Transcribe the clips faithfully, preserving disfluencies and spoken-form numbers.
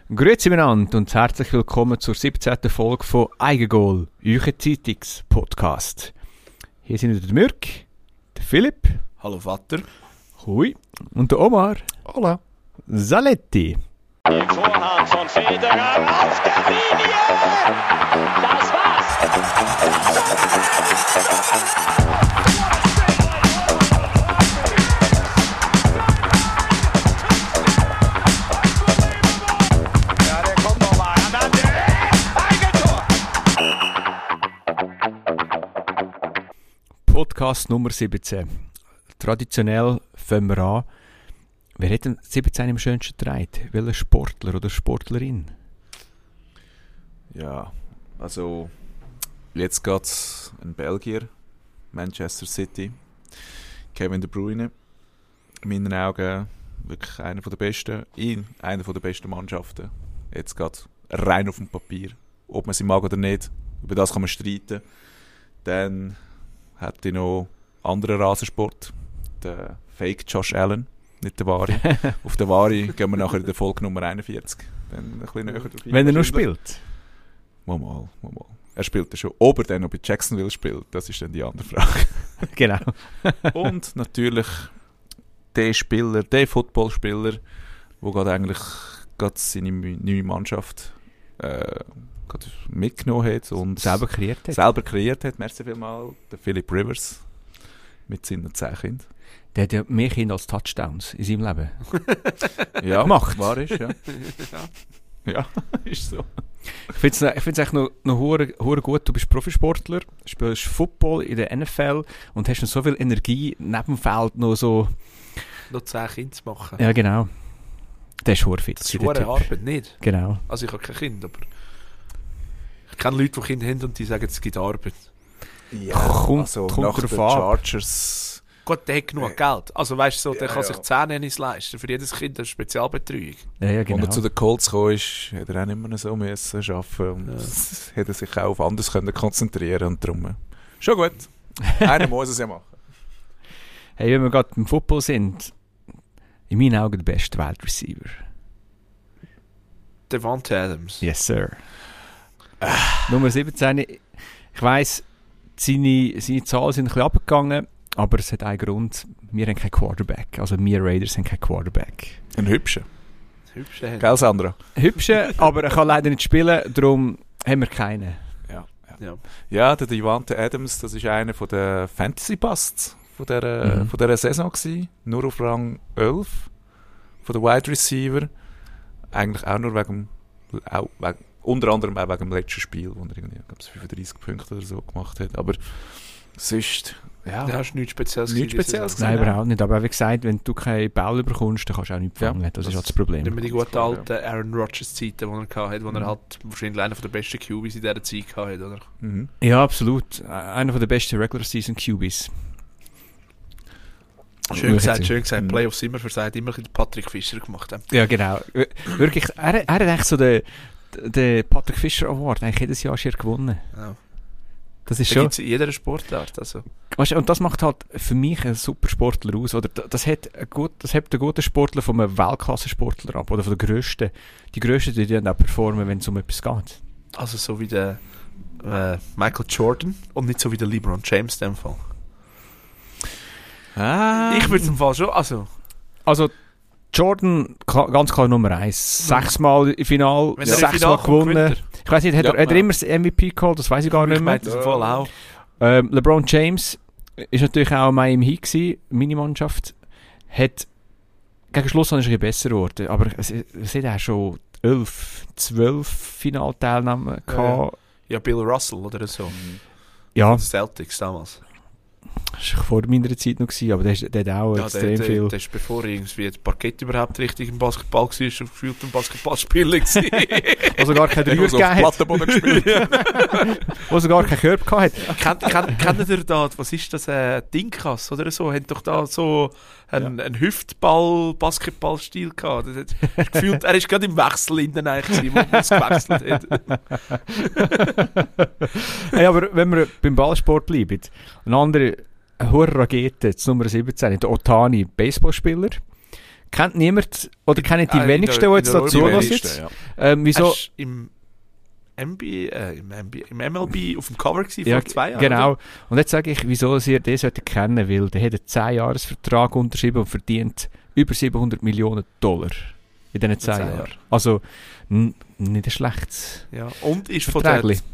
Grüezi miteinander und herzlich willkommen zur siebzehnten Folge von Eigengoal, euer Zeitungs-Podcast. Hier sind wieder der Mürk, der Philipp. Hallo Vater. Hui. Und der Omar. Hola. Saletti. Vorhand von Federer auf der Linie. Das war's. Ja, der kommt noch mal. Eigentor. Podcast Nummer siebzehn. Traditionell fangen wir an. Wer hat denn siebzehn im schönsten getragen? Welcher Sportler oder Sportlerin? Ja, also jetzt geht es ein Belgier, Manchester City, Kevin De Bruyne. In meinen Augen wirklich einer der besten, in einer der besten Mannschaften. Jetzt geht rein auf dem Papier. Ob man sie mag oder nicht, über das kann man streiten. Dann hat ich noch anderen Rasensport, der Fake Josh Allen. Nicht der Wahre. Auf der Wahre gehen wir nachher in der Folge Nummer einundvierzig. Dann ein bisschen näher drauf hin. Wenn er nur spielt? Mal, mal, mal, mal. Er spielt ja schon. Ob er dann noch bei Jacksonville spielt, das ist dann die andere Frage. Genau. Und natürlich der Spieler, der Footballspieler, der gerade eigentlich gerade seine neue Mannschaft äh, gerade mitgenommen hat und selber kreiert hat. Selber kreiert hat. Merci vielmals. Der Philip Rivers mit seinen zehn Kindern. Der hat ja mehr Kinder als Touchdowns in seinem Leben. Ja, gemacht. Wahr ist, ja. Ja, ist so. Ich finde es eigentlich noch, noch hure, hure gut, du bist Profisportler, spielst Football in der N F L und hast noch so viel Energie neben dem Feld noch so... Noch zehn Kinder zu machen. Ja, genau. Der ist hure fit. Das ist hure Arbeit, nicht? Genau. Also ich habe kein Kind, aber ich kenne Leute, die Kinder haben und die sagen, es gibt Arbeit. Ja, kommt, also kommt nach drauf den an. Chargers... Gott, der hat genug äh, Geld. Also weißt du, so, der ja, kann ja. sich zehn nicht leisten. Für jedes Kind eine Spezialbetreuung. Ja, ja, genau. Als er zu den Colts kam, ist, hat er auch nicht mehr so müssen arbeiten und ja. Hat er sich auch auf anderes können konzentrieren und darum... Schon gut. Einer muss es ja machen. Hey, wenn wir gerade beim Football sind, in meinen Augen der beste Wide Receiver. Davante Adams. Yes, sir. Ah. Nummer siebzehn. Ich weiss, seine, seine Zahlen sind ein bisschen abgegangen, aber es hat einen Grund. Wir haben keinen Quarterback. Also wir Raiders haben keinen Quarterback. Ein hübscher. Hübscher. Gell, Sandra? Hübscher, aber er kann leider nicht spielen, darum haben wir keinen. Ja, ja. ja. ja der Davante Adams, das war einer der Fantasy-Busts von dieser, mhm. von dieser Saison gewesen. Nur auf Rang elf von der Wide Receiver. Eigentlich auch nur wegen, auch wegen unter anderem auch wegen dem letzten Spiel, wo er irgendwie, ich glaube, fünfunddreissig Punkte oder so gemacht hat. Aber sonst, ja. Du hast nichts Spezielles Nichts Spezielles Nein, überhaupt nicht. Aber wie gesagt, wenn du keinen Ball bekommst, dann kannst du auch nichts fangen. Ja, das, das ist auch das Problem. Nicht mehr die guten alten Aaron Rodgers-Zeiten, die er hatte, wo mhm. er halt wahrscheinlich einer der besten Q Bs in dieser Zeit hatte, oder? Mhm. Ja, absolut. Einer der besten Regular-Season Q Bs. Schön gesagt, schön gesagt. Playoffs immer versagt, immer den Patrick Fischer gemacht haben. Ja, genau. Wirklich, er, er hat eigentlich so den, den Patrick Fischer Award eigentlich jedes Jahr schon gewonnen. Ja. Das ist da schon... gibt es in jeder Sportart. Also. Weißt, und das macht halt für mich einen super Sportler aus. Oder das hat ein gut, das hat einen guten Sportler von einem Weltklasse-Sportler ab. Oder von der Grössten. Die Grössten, die dann auch performen, wenn es um etwas geht. Also so wie der äh, Michael Jordan und nicht so wie der LeBron James in dem Fall. Ah. Ich würde im Fall schon, also... Also, Jordan, ganz klar Nummer eins. Sechsmal im Finale, Wenn sechsmal gewonnen. Ich weiss nicht, hat, ja, er, hat er ja. immer das M V P geholt? Das weiss ich gar nicht mehr. Ich Fall auch. Ähm, LeBron James ist natürlich auch in Miami Heat gewesen, meine Mannschaft. Hat, gegen Schluss ist er ein bisschen besser geworden, aber es, es hat auch schon elf, zwölf Finalteilnahmen gehabt. Ja, Bill Russell oder so. Ja. Celtics damals. Das war vor meiner Zeit noch, gewesen, aber der, der hat auch ja, extrem der, viel... Der, der ist bevor irgendwie das Parkett überhaupt richtig im Basketball war, schon gefühlt ein Basketballspieler gewesen. Wo sogar kein Dreier gegeben hat. Plattenboden gespielt. Wo sogar keinen Körper gehabt hat. Kennt, kennt, kennt ihr da, was ist das, äh, Dinkas oder so? Hat doch da so einen, ja. einen Hüftball-Basketball-Stil gehabt. Das hat, gefühlt, er ist gerade im Wechsel innen eigentlich, wo man es gewechselt hat. Hey, aber wenn wir beim Ballsport bleiben, ein anderer eine hohe Rakete, das Nummer siebzehn, der Ohtani, Baseballspieler, kennt niemand, oder kennen die Äh, in wenigsten, der- die in jetzt der dazu Europa- hören. wenigsten, ja. Ähm, wieso? Hast du im M B, äh, im, M B, im M L B auf dem Cover gewesen, Ja, vor zwei Jahren? genau. Oder? Und jetzt sage ich, wieso ihr den solltet kennen, weil der hat einen zehn Jahres Vertrag unterschrieben und verdient über siebenhundert Millionen Dollar in diesen zehn zehn Jahren. Jahren. Also, n- nicht ein schlechtes Ja. Und ist von den Verträgli.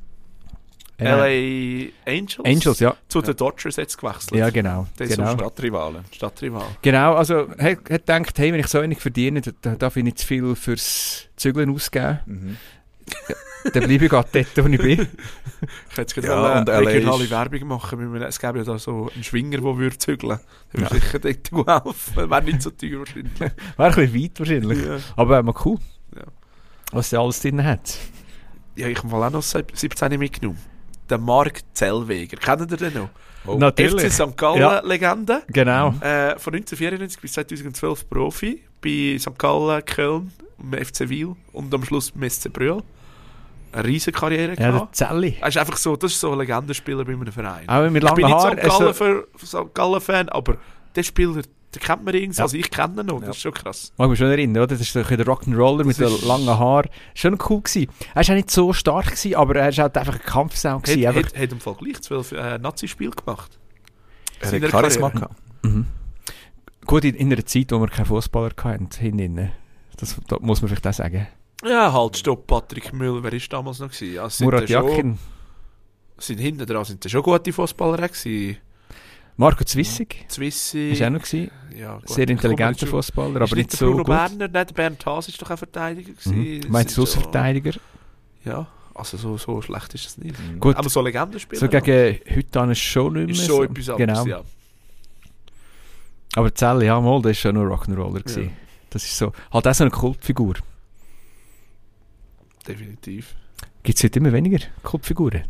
L A Angels, Angels, ja. zu den Dodgers jetzt gewechselt. Ja, genau. Das ist genau. so Stadtrivalen. Stadtrival. Genau, also er hat gedacht, hey, wenn ich so wenig verdiene, dann darf ich nicht zu viel fürs Zügeln ausgeben. Mhm. Dann bleibe ich gerade dort, wo ich bin. Ich hätte jetzt Ja, gerade und eine L A regionale ist- Werbung machen. Weil wir- Es gäbe ja da so einen Schwinger, der würde zügeln. Der würde sicher dort helfen. Wäre nicht so teuer wahrscheinlich. Wäre ein bisschen weit wahrscheinlich. Ja. Aber wäre mal cool, Ja. was der alles drin hat. Ja, ich habe mal auch noch siebzehn mitgenommen. Der Marc Zellweger. Kennt ihr den noch? Oh. Natürlich. F C Sankt Gallen-Legende. Genau. Äh, von neunzehnhundertvierundneunzig bis zweitausendzwölf Profi. Bei Sankt Gallen, Köln, im F C Wil und am Schluss beim S C Brühl. Eine riesige Karriere Ja, gehabt. der Zelli. Er ist einfach so, das ist so ein Legendenspieler bei einem Verein. Auch mit Ich bin langen nicht Haaren. Sankt Also, Gallen, für, Sankt Gallen-Fan, aber der Spieler, den kennt man irgendwie. Ja. Also ich kenne ihn noch, Ja. das ist schon krass. mag mich schon erinnern, oder? Das ist doch der Rock'n'Roller mit Das den ist- langen Haaren. Schon cool gewesen. Er war auch nicht so stark gewesen, aber er war halt einfach ein Kampfsau Hat, gewesen. Einfach, hat, hat im Fall gleich zwölf äh, Nazi-Spiele gemacht. Er Seiner hat Charisma Karriere. gehabt. mhm. Gut, in, in einer Zeit, wo wir keinen Fußballer hatten, hinten. Das, das muss man vielleicht auch sagen. Ja, halt, stopp, Patrick Müller, wer war damals noch? Gewesen? Also, sind Murat da schon- Yakin, Sind hinten dran, sind da schon gute Fußballer gewesen. Marco Zwissig Zwissi. war auch noch gewesen. Ja, gut, Sehr ich komme intelligenter nicht zu- Fußballer, Ist aber nicht der so Bruno gut. Berner, nein, der Bernd Haas ist doch ein Verteidiger gewesen. Mhm. Das Meinst du ist Außenverteidiger? Ja, ja, also so, so schlecht ist das nicht. Mhm. Gut, Aber so Legendenspieler. so gegen heute an ist schon nicht mehr ist so so. etwas anderes, Genau. ja. Aber Zelle, ja mal, das war schon nur Rock'n'Roller. Ja. gewesen. Das ist so, halt auch so eine Kultfigur. Definitiv. Gibt es heute immer weniger Kultfiguren?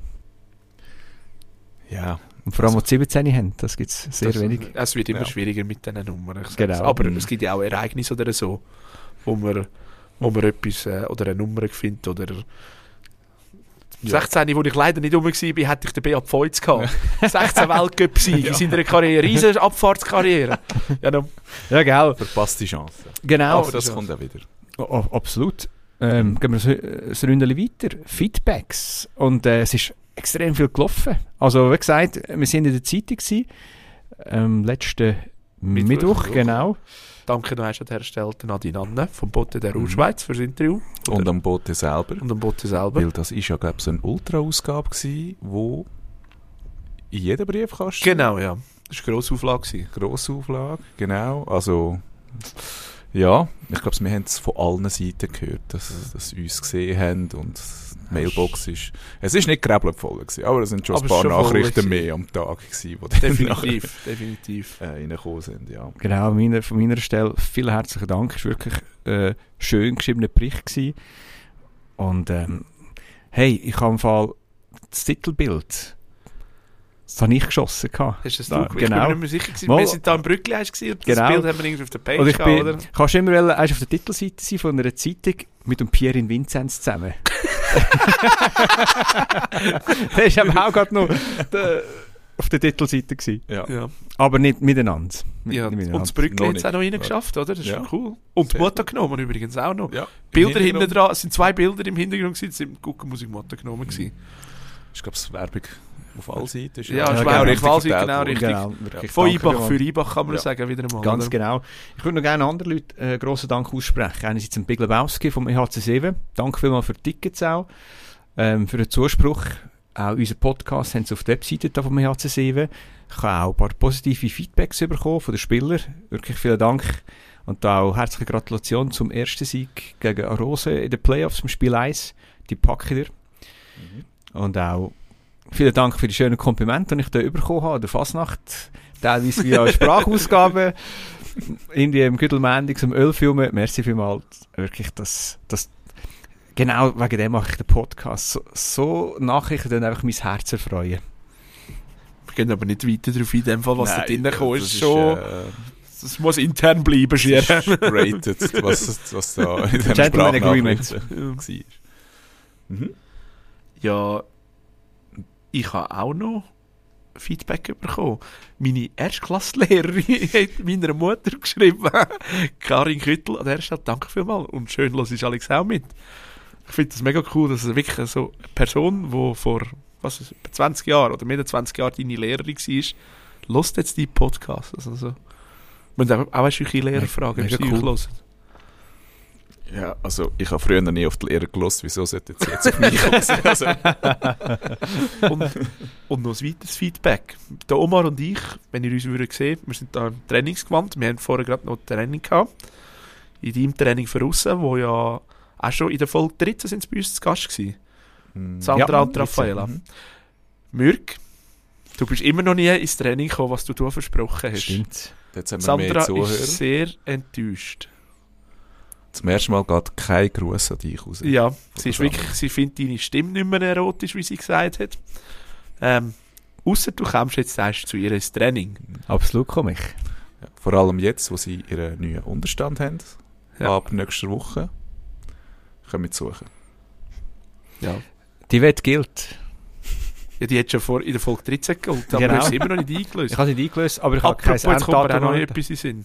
Ja. Und vor allem, die siebzehn haben, das gibt es sehr das, wenig. Es wird immer Ja. schwieriger mit diesen Nummern. ich sag's. Genau. Aber Mhm. es gibt ja auch Ereignisse oder so, wo man, wo man etwas äh, oder eine Nummer findet oder Ja. sechzehn, wo ich leider nicht rum war, hätte ich den Beat Feutz gehabt. sechzehn Weltcup-Sieg in seiner Karriere, riesen Abfahrtskarriere. Ja, no. Ja, gell. Verpasste Chance. Genau. Aber das kommt auch wieder. Oh, oh, absolut. Ähm, gehen wir so- äh, ein Ründchen weiter. Feedbacks. Und äh, es ist extrem viel gelaufen. Also, wie gesagt, wir waren in der Zeitung gewesen, ähm, letzten Mittwoch, Mittwoch, Mittwoch. genau. Danke noch einmal an der Stelle an Nadine Anne vom Bote der Urschweiz für das Interview. Und am Bote selber. Und am Bote selber. Weil das ist ja, glaube ich, so eine Ultra-Ausgabe gewesen, wo in jedem Briefkasten... Genau, ja. Das war eine grosse Auflage. gewesen. Grosse Auflage, genau. Also, ja, ich glaube, wir haben es von allen Seiten gehört, dass, dass sie uns gesehen haben und die Mailbox ist... Es ist nicht gräbelt voll gewesen, aber es sind schon Aber ein es paar ist schon voll Nachrichten gewesen. mehr am Tag gewesen, die dann Definitiv, definitiv. nachher, äh, reingekommen sind, ja. Genau, meiner, von meiner Stelle vielen herzlichen Dank. Es war wirklich äh, schön geschriebener Bericht gewesen. Und ähm, hey, ich habe im Fall das Titelbild, das habe ich geschossen. Gehabt. Hast du das Da, du? Ich genau. bin mir nicht mehr sicher gewesen. Mal- Wir sind da im Brückli eins gewesen, und das Genau. Bild haben wir irgendwie auf der Page Und ich gehabt, bin, oder? kannst du immer wollen, erst auf der Titelseite sein von einer Zeitung mit dem Pierin Vinzenz zusammen. Der war eben auch gerade noch der, auf der Titelseite gewesen. Ja. Ja. Aber nicht miteinander. Mit, Ja, nicht und miteinander. das Brückli Noch hat es auch noch nicht. reingeschafft, oder? Das ist Ja. schon cool. Und Sehr Motto genommen übrigens auch noch. Ja. Bilder Im hinten Hintergrund dran, es sind zwei Bilder im Hintergrund gewesen, es sind Guckenmusik Motto genommen gewesen. ist, glaube ich, Werbung auf alle Seiten. Ist Ja, ja, ist genau, Werbung richtig auf alle Seiten, verteilt genau, worden. richtig. Genau, wirklich. Von Danke Ibach vielmals. für Ibach kann man Ja. sagen, wieder einmal. Ganz oder? genau. Ich würde noch gerne anderen Leuten äh, grossen Dank aussprechen. Einerseits dem Big Lebowski vom E H C sieben. Danke vielmals für die Tickets auch, ähm, für den Zuspruch. Auch unser Podcast haben sie auf der Webseite da vom E H C sieben. Ich habe auch ein paar positive Feedbacks bekommen von den Spielern. Wirklich vielen Dank. Und auch herzliche Gratulation zum ersten Sieg gegen Arose in den Playoffs im Spiel eins. Die packe ich dir. Und auch vielen Dank für die schönen Komplimente, die ich da bekommen habe, an der Fasnacht. Teilweise via Sprachausgaben. Irgendwie im Güdelmändig, im Ölfilm. Merci vielmals. Wirklich, das, das, genau wegen dem mache ich den Podcast. So, so Nachrichten dann einfach mein Herz erfreuen. Wir gehen aber nicht weiter darauf ein, in dem Fall, was da drinnen kam. das Ist ist, schon, äh, das muss intern bleiben, Schier. das ist rated, was, was da in dem Gentleman Agreement. Sprachnachrichten war. Mhm. Ja, ich habe auch noch Feedback bekommen. Meine Erstklasslehrerin hat meiner Mutter geschrieben, Karin Küttel, an der Stelle danke vielmals und schön hörst du Alex auch mit. Ich finde das mega cool, dass es wirklich so eine Person, die vor was ist, zwanzig Jahren oder mehr als zwanzig Jahren deine Lehrerin war, hört jetzt deinen Podcast. Also so. Man darf auch eine Lehrer fragen, mega ob sie cool. euch hören. Ja, also ich habe früher nie auf die Lehrer gehört, wieso sollte jetzt jetzt auf mich hören? Also, und, und noch ein weiteres Feedback. Der Omar und ich, wenn ihr uns würdet sehen, wir sind da im Trainingsgewand, wir haben vorher gerade noch Training gehabt. In deinem Training für aussen, wo ja auch schon in der Folge dreizehn sind sie bei uns zu Gast gewesen. mm, Sandra Ja, und Raffaella. mhm. Mürk, du bist immer noch nie ins Training gekommen, was du da versprochen hast. Stimmt. Jetzt haben wir mehr Sandra Zuhörer. ist sehr enttäuscht. Zum ersten Mal geht kein Gruß an dich raus. Ja, sie, ist Sandra. wirklich, sie findet deine Stimme nicht mehr erotisch, wie sie gesagt hat. Ähm, Ausser du kommst jetzt erst zu ihr ins Training. Absolut komme ich. Ja, vor allem jetzt, wo sie ihren neuen Unterstand haben. Ja. Ab nächster Woche können wir suchen. Ja. Die Wette gilt. Ja, die hat schon vor, in der Folge dreizehn geholt, aber Genau. du hast sie immer noch nicht eingelöst. Ich habe sie nicht eingelöst, aber ich habe kein Apropos, jetzt kommt mir auch Enddatum noch erhalten. etwas in den Sinn.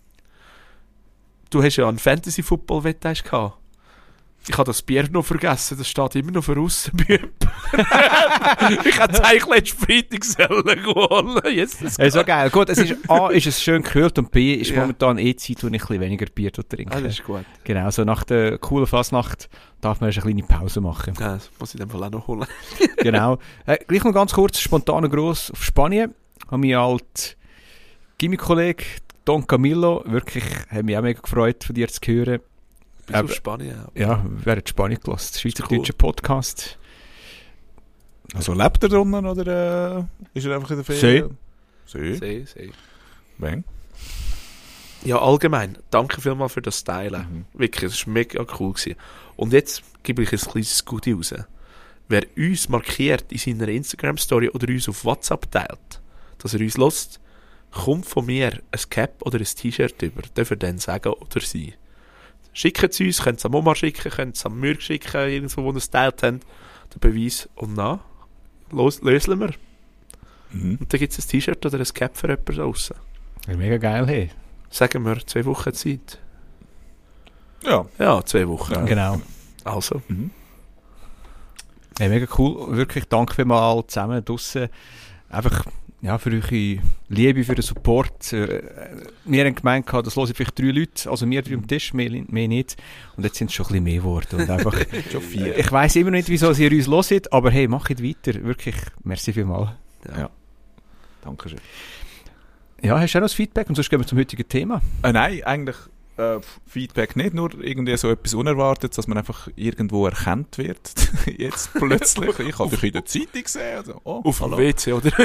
Du hast ja einen Fantasy-Football-Wette gehabt. Ich habe das Bier noch vergessen, das steht immer noch für Aussenbüb. Ich hätte es eigentlich letzten Freitag sollen holen. Yes, das Ja, so geil. Gut, es ist, A, ist es schön gekühlt und B, ist Ja. momentan eh Zeit, wo ich ein bisschen weniger Bier trinke. Ah, das ist gut. Genau, so nach der coolen Fasnacht darf man erst eine kleine Pause machen. Ja, das muss ich in dem Fall auch noch holen. Genau. Äh, gleich noch ganz kurz, spontaner Gruß auf Spanien. Haben mich alt Gimmi-Kollege Don Camillo, wirklich, hat mich auch mega gefreut, von dir zu hören. Bis Aber- auf Spanien. Ja, wer hat Spanien gelassen? Schweizerdeutscher Cool. Podcast. Also lebt er drinnen oder äh, ist er einfach in der Ferien? See. Seh, seh. Wenn? Ja, allgemein, danke vielmals für das Teilen. Mhm. Wirklich, es war mega cool gewesen. Und jetzt gebe ich ein kleines Goodie raus. Wer uns markiert in seiner Instagram-Story oder uns auf WhatsApp teilt, dass er uns hört, kommt von mir ein Cap oder ein T-Shirt über. Dürfen wir dann sagen oder sie. Schickt es uns, könnt es am Omar schicken, könnt es am Mürk schicken, irgendwo, wo ihr es geteilt habt, den Beweis. Und dann los, lösen wir. Mhm. Und dann gibt es ein T-Shirt oder ein Cap für jemanden draussen. Ja, mega geil, hey. Sagen wir, zwei Wochen Zeit. Ja. Ja, zwei Wochen. Ja. Genau. Also, Mhm. Ja, mega cool. Wirklich danke vielmals zusammen draussen. Einfach ja, für eure Liebe, für den Support. Äh, wir haben gemeint, das hören vielleicht drei Leute, also wir drei am Tisch, mehr, mehr nicht. Und jetzt sind es schon ein bisschen mehr geworden. Und einfach, Schon vier. ich weiss immer noch nicht, wieso ihr uns hört, aber hey, macht weiter. Wirklich, merci vielmals. Ja. Dankeschön. Ja, hast du auch noch das Feedback? Und sonst gehen wir zum heutigen Thema. Äh, nein, eigentlich äh, Feedback nicht, nur irgendwie so etwas Unerwartetes, dass man einfach irgendwo erkannt wird. Jetzt plötzlich. Ich habe dich in der Zeitung gesehen. Also, oh, auf dem hallo. W C, oder?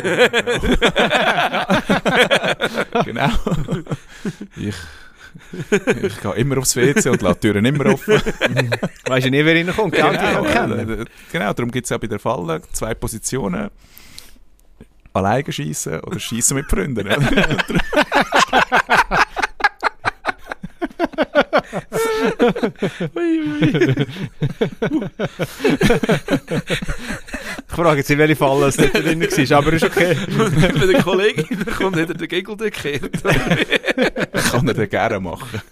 Genau. Ich, ich gehe immer aufs W C und lasse die Türen immer offen. Weißt du nicht, wer reinkommt? Genau, Genau, genau. kennen. äh, genau, darum gibt es ja bei der Falle zwei Positionen. Alleine schiessen oder schiessen mit Freunden. Ich frage jetzt nicht, welche Falle es nicht drin war, aber ist okay. Wenn der Kollege kommt, hat er den Gegel gekehrt. Kann er den gerne machen.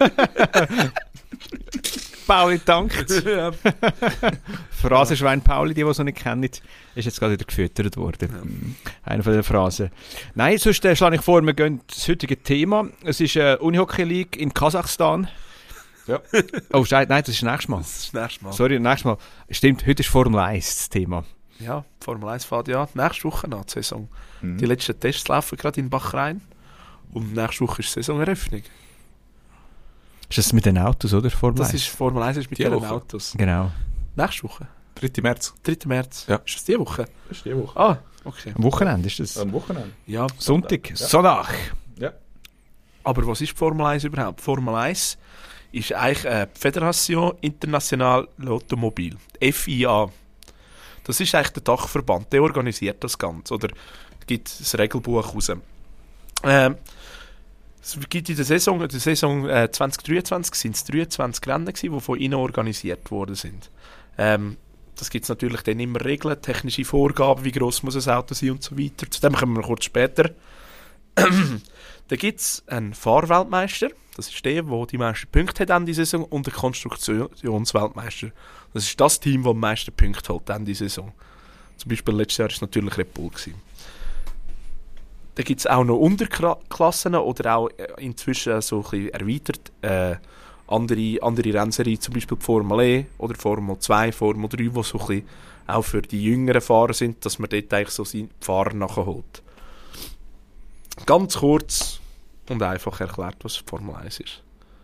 Pauli dankt. Ja. Phrasenschwein Pauli, die, die es noch nicht kennen, ist jetzt gerade wieder gefüttert worden. Eine von den Phrasen. Nein, sonst äh, schlage ich vor, wir gehen das heutige Thema. Es ist eine Unihockey League in Kasachstan. Ja. Oh, Scheiße, nein, das ist das nächste Mal. Das ist das nächste Mal. Sorry, nächstes Mal. Stimmt, heute ist Formel eins das Thema. Ja, Formel eins fährt ja nächste Woche an die Saison. Mhm. Die letzten Tests laufen gerade in Bachrhein. Und nächste Woche ist Saisoneröffnung. Ist das mit den Autos, oder? Formel Das eins? ist Formel eins ist mit Die den Woche. Autos. Genau. Nächste Woche? dritter März. dritter März. Ja. Ist das die Woche? Das ist die Woche. Ah, okay. Am Wochenende ist das. Am Wochenende. Ja, Sonntag. Ja. Sonntag. Ja. aber was ist die Formel eins überhaupt? Formel eins ist eigentlich eine Fédération Internationale Automobil, F I A. Das ist eigentlich der Dachverband, der organisiert das Ganze oder gibt das Regelbuch raus. Ähm, es gibt in der Saison, in der Saison äh, zwanzig dreiundzwanzig sind es dreiundzwanzig Rennen gewesen, die von ihnen organisiert worden sind. Ähm, das gibt es natürlich dann immer Regeln, technische Vorgaben, wie gross muss ein Auto sein und so weiter. Zu dem kommen wir kurz später. Dann gibt es einen Fahrweltmeister, das ist der, der die meisten Punkte hat Ende Saison, und einen Konstruktionsweltmeister. Das ist das Team, das am meisten Punkte hat Ende Saison. Zum Beispiel letztes Jahr war es natürlich Red Bull gewesen. Dann gibt es auch noch Unterklassen oder auch inzwischen so ein bisschen erweitert äh, andere, andere Rennserien, zum Beispiel die Formel E oder Formel zwei, Formel drei, die so ein bisschen auch für die jüngeren Fahrer sind, dass man dort eigentlich so seine Fahrer nachholt. Ganz kurz und einfach erklärt, was Formel eins ist.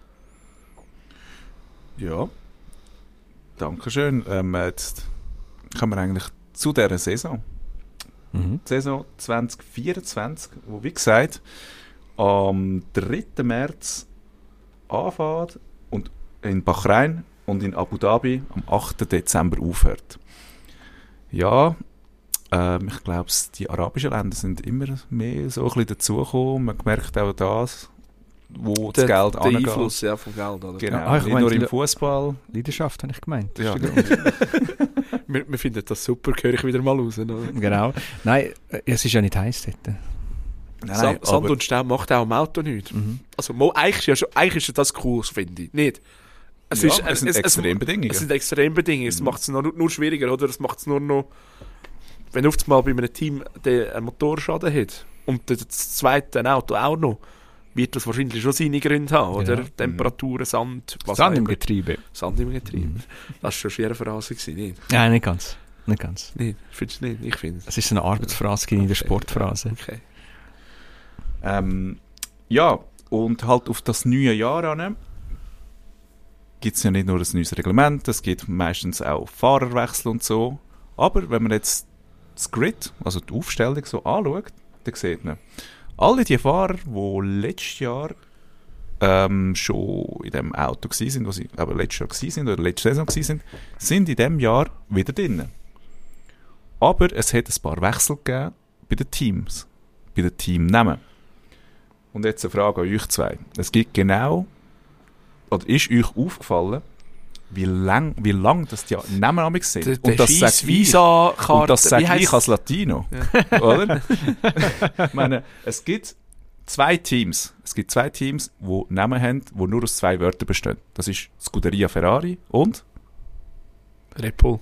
Ja, dankeschön. Ähm, jetzt kommen wir eigentlich zu dieser Saison. Mhm. Die Saison zwanzig vierundzwanzig, wo wie gesagt am dritten März anfängt und in Bahrain und in Abu Dhabi am achten Dezember aufhört. Ja, ähm, ich glaube, die arabischen Länder sind immer mehr so ein bisschen dazugekommen. Man merkt auch das, wo das Geld der angeht. Einfluss ja, vom Geld. Oder? Genau, Ah, ich nicht meine, nur die im Le- Fußball. Leidenschaft, habe ich gemeint. Ja. Wir, wir finden das super, höre ich wieder mal raus. Oder? Genau. Nein, äh, es ist ja nicht heiß dort. Nein, Sand, Sand und Staub macht auch im Auto nichts. Mhm. Also, mo, eigentlich, ist ja schon, eigentlich ist ja das cool, finde ich. Nicht? Es, ja, ist, es sind es, es, Extrembedingungen. Es sind Extrembedingungen. Es Mhm. macht es nur, nur schwieriger, oder? Es macht es nur noch... Wenn auf einmal bei einem Team der einen Motorschaden hat und das zweite Auto auch noch, wird das wahrscheinlich schon seine Gründe haben, oder? Genau. Temperaturen, Sand, was Sand auch im immer. Getriebe. Sand im Getriebe. Mhm. Das war schon eine schwere Phrase, gewesen, nicht? Nein, nicht ganz. Nicht ganz. Nicht? Findest du nicht? Ich finde es. Es ist so eine Arbeitsphrase in der Sportphrase. Okay. Ähm, ja, und halt auf das neue Jahr an gibt es ja nicht nur ein neues Reglement, es gibt meistens auch Fahrerwechsel und so. Aber wenn man jetzt das Grid, also die Aufstellung so anschaut, dann sieht man, alle die Fahrer, die letztes Jahr ähm, schon in dem Auto waren, was sie aber letztes Jahr waren oder letzte Saison waren, sind in diesem Jahr wieder drin. Aber es hat ein paar Wechsel gegeben bei den Teams, bei den Teamnamen. Und jetzt eine Frage an euch zwei. Es gibt genau, oder ist euch aufgefallen, wie lang, wie lang das die Namen amig sind? Der, und das sage ich, Visa-Karte. und das sage wie ich heisst- als Latino. Ja. Oder? Ich meine, es gibt zwei Teams. Es gibt zwei Teams, die Namen haben, die nur aus zwei Wörtern bestehen. Das ist Scuderia Ferrari und Red Bull.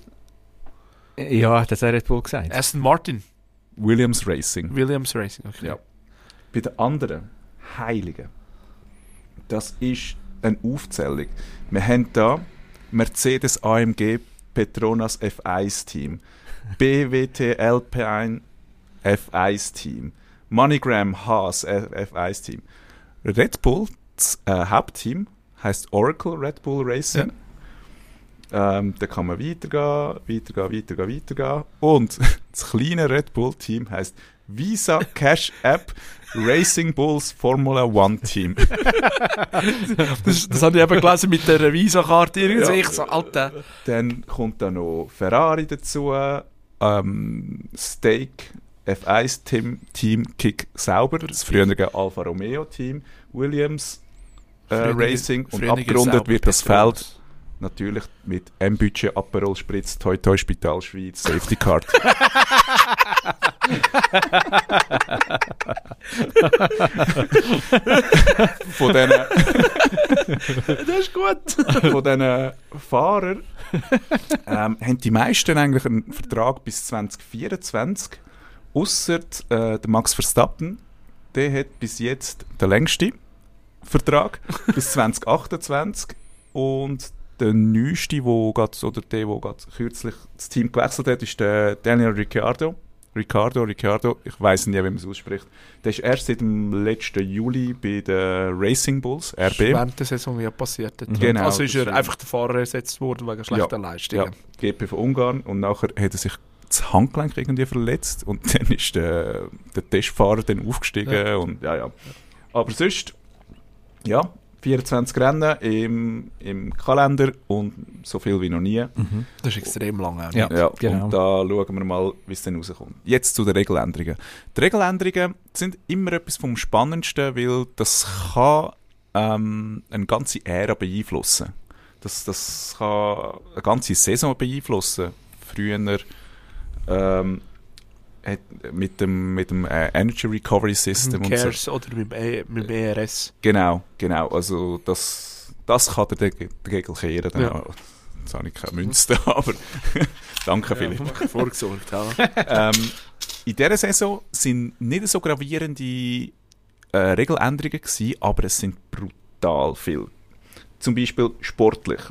Ja, das hat Red Bull gesagt. Aston Martin. Williams Racing. Williams Racing. Okay. Ja. Bei den anderen Heiligen, das ist eine Aufzählung. Wir haben da Mercedes A M G Petronas F eins Team, B W T Alpine F eins Team, MoneyGram Haas F eins Team. Red Bull, das äh, Hauptteam, heißt Oracle Red Bull Racing. Ja. Ähm, da kann man weitergehen, weitergehen, weitergehen, weitergehen. Und das kleine Red Bull Team heißt Visa Cash App Racing Bulls Formula One Team. Das, das habe ich eben gelesen mit der Visa-Karte. Irgendwie. Ja. Ich so, Alter. Dann kommt da noch Ferrari dazu, ähm, Stake F eins Team, Team Kick Sauber, das frühere Alfa Romeo Team, Williams äh, Frühere- Racing und frühere abgerundet Sauber wird das Petronas. Feld natürlich mit M-Budget, Aperol Spritz, Toi Toi Spital Schweiz, Safety Card. Von diesen Das ist gut. von diesen Fahrern ähm, haben die meisten eigentlich einen Vertrag bis zwanzig vierundzwanzig, ausser äh, der Max Verstappen, der hat bis jetzt den längsten Vertrag bis zwanzig achtundzwanzig und der neueste, wo grad, oder der, der grad kürzlich das Team gewechselt hat, ist der Daniel Ricciardo. Ricardo, Ricardo, ich weiss nicht, wie man es ausspricht. Der ist erst seit dem letzten Juli bei den Racing Bulls, R B. Während der Saison ja passiert. Mhm. Genau, Also ist das er ist- einfach der Fahrer ersetzt worden wegen schlechter Ja. Leistungen. G P von Ungarn und nachher hat er sich das Handgelenk irgendwie verletzt und dann ist der, der Testfahrer dann aufgestiegen Ja. und ja, ja. Aber sonst, ja, vierundzwanzig Rennen im, im Kalender und so viel wie noch nie. Mhm. Das ist extrem lang. auch Ja. nicht? Ja, genau. und da schauen wir mal, wie es dann rauskommt. Jetzt zu den Regeländerungen. Die Regeländerungen sind immer etwas vom Spannendsten, weil das kann ähm, eine ganze Ära beeinflussen. Das, das kann eine ganze Saison beeinflussen. früher ähm, hat, mit dem, mit dem äh, Energy Recovery System Mit und so. Cares oder mit dem, e, mit dem E R S. Genau, genau. Also das, das kann der, der Gegel kehren. Dann Ja. auch. Jetzt habe ich keine Münze da, aber danke Philipp. Ja, vorgesorgt haben. ähm, in dieser Saison sind nicht so gravierende äh, Regeländerungen gewesen, aber es sind brutal viel. Zum Beispiel sportlich.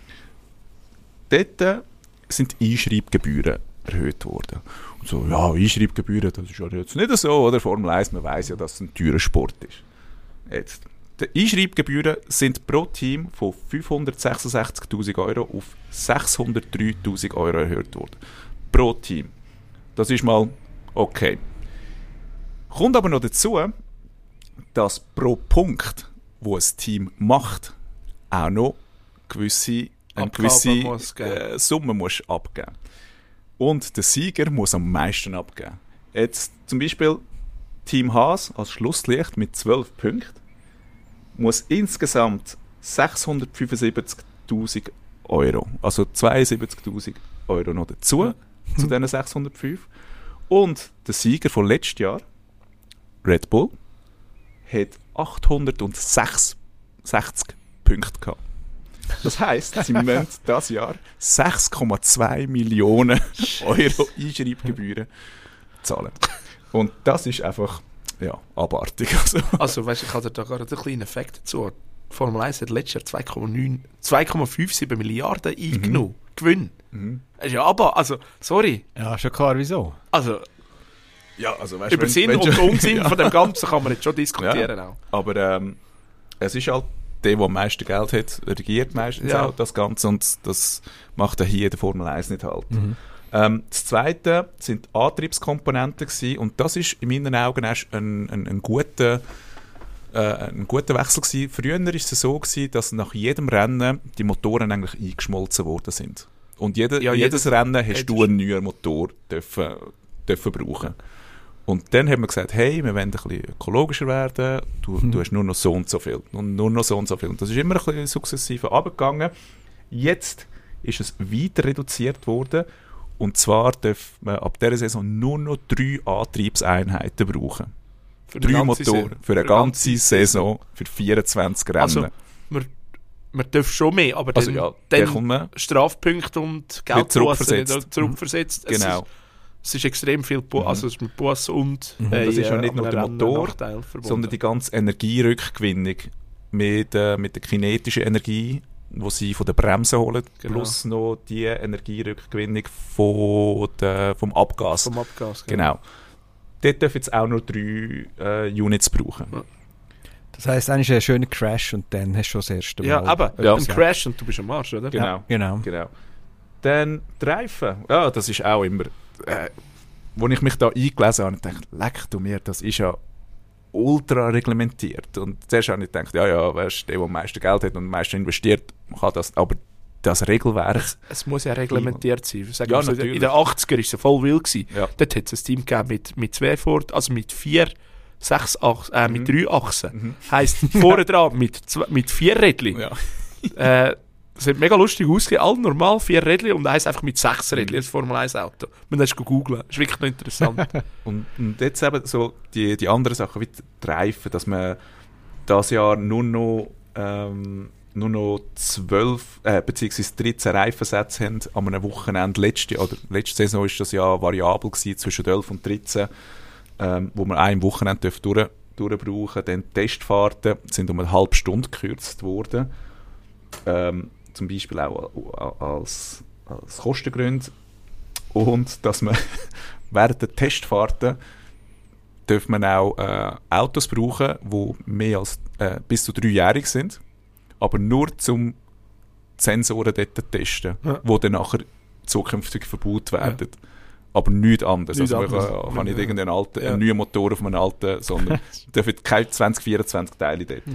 Dort äh, sind die Einschreibgebühren erhöht worden. Und so, ja, Einschreibgebühren, das ist ja jetzt nicht so, oder? Formel eins, man weiss ja, dass es ein teurer Sport ist. Jetzt, die Einschreibgebühren sind pro Team von fünfhundertsechsundsechzigtausend Euro auf sechshundertdreitausend Euro erhöht worden. Pro Team. Das ist mal okay. Kommt aber noch dazu, dass pro Punkt, wo ein Team macht, auch noch gewisse, eine Abgaben gewisse muss geben. äh, Summe muss abgeben. Und der Sieger muss am meisten abgeben. Jetzt zum Beispiel Team Haas als Schlusslicht mit zwölf Punkten muss insgesamt sechshundertfünfundsiebzigtausend Euro, also zweiundsiebzigtausend Euro noch dazu, Ja. zu diesen sechshundertfünf. Und der Sieger von letztes Jahr, Red Bull, hat achthundertsechzig Punkte gehabt. Das heisst, sie müssen dieses Jahr sechs Komma zwei Millionen Euro Einschreibgebühren zahlen. Und das ist einfach, ja, abartig. Also, Also, weißt du, ich habe da gerade einen kleinen Effekt dazu. Die Formel eins hat letztes Jahr zwei Komma neun zwei Komma fünfundsiebzig Milliarden eingenommen. Gewinn. mhm. Das ist ja aber, also, sorry. Ja, schon klar, wieso? Also, ja, also weißt, über wenn- Sinn wenn und schon- Unsinn Ja. von dem Ganzen kann man jetzt schon diskutieren. Ja. Auch. Aber ähm, es ist halt der, der am meisten Geld hat, regiert meistens Ja. auch das Ganze und das macht er hier in der Formel eins nicht halt. Mhm. Ähm, das Zweite sind die Antriebskomponenten gewesen, und das ist in meinen Augen erst ein, ein, ein, guter, äh, ein guter Wechsel gewesen. Früher war es so gewesen, dass nach jedem Rennen die Motoren eigentlich eingeschmolzen worden sind. Und jede, Ja, jedes, jedes- Rennen hast jedes- du einen neuen Motor dürfen, dürfen brauchen. Und dann haben wir gesagt, hey, wir wollen ein bisschen ökologischer werden, du, Mhm. du hast nur noch so und so viel, nur, nur noch so und so viel. Und das ist immer ein bisschen sukzessive runtergegangen. Jetzt ist es weiter reduziert worden, und zwar darf man ab dieser Saison nur noch drei Antriebseinheiten brauchen. Für eine Drei ganze Motoren Saison. für eine ganze Saison, für vierundzwanzig Rennen. Also, man, man darf schon mehr, aber Also dann, ja, dann dann kommt man Strafpunkte und Wird Geldbussen zurückversetzt. wieder zurückversetzt. Es genau. ist, es ist extrem viel, Bu- Mhm. also es ist mit Bus und Mhm. äh, Das ist ja äh, nicht an nur einem der Rennen Motor, Nachteil verbunden. sondern die ganze Energierückgewinnung mit, äh, mit der kinetischen Energie, die sie von den Bremsen holen, Genau. plus noch die Energierückgewinnung von der, vom Abgas. vom Abgas. Genau. Dort dürfen jetzt auch noch drei äh, Units brauchen. Ja. Das heisst, eigentlich ein schöner Crash und dann hast du schon das erste Mal. Ja, aber Ja. ein Crash und du bist am Arsch, oder? Genau. Ja, genau. Genau. Dann die Reifen. Ja, das ist auch immer... Äh, als ich mich da eingelesen habe, dachte ich, leck du mir, das ist ja ultra reglementiert. Und zuerst habe ich gedacht, ja, ja, weißt, der, der am meisten Geld hat und am meisten investiert, kann das. Aber das Regelwerk... Es muss ja reglementiert sein. Sagen Ja, wir so, natürlich. in den achtziger war es ja voll wild. Gewesen. Ja. Dort hat es ein Team gegeben mit, mit zwei Ford, also mit vier, sechs Achsen, äh, mit Mhm. drei Achsen. Mhm. Heisst, vorne dran mit, zwei, mit vier Rädchen. Ja. Äh, das hat mega lustig ausgesehen. Alle normal, vier Rädchen und eins einfach mit sechs Rädchen, das Formel eins Auto. Man kann es googeln. Das ist wirklich noch interessant. Und, und jetzt eben so die, die anderen Sachen wie die Reifen, dass man das Jahr nur noch, ähm, nur noch zwölf äh, bzw. dreizehn Reifensätze haben an einem Wochenende. Letzte, oder letzte Saison war das ja variabel gewesen, zwischen elf und dreizehn, ähm, wo man ein Wochenende durch, durchbrauchen. Dann die Testfahrten sind um eine halbe Stunde gekürzt worden. Ähm, zum Beispiel auch als, als Kostengründe. Und dass man während der Testfahrten darf man auch äh, Autos brauchen, die mehr als äh, bis zu dreijährig sind, aber nur zum Sensoren dort testen, Ja. die dann nachher zukünftig verbaut werden. Aber nichts anderes. Nichts also anderes. ich kann, kann nicht Ja. irgendeinen alten, Ja. einen neuen Motor auf einem alten, sondern dürfen keine zwanzig vierundzwanzig Teile dort.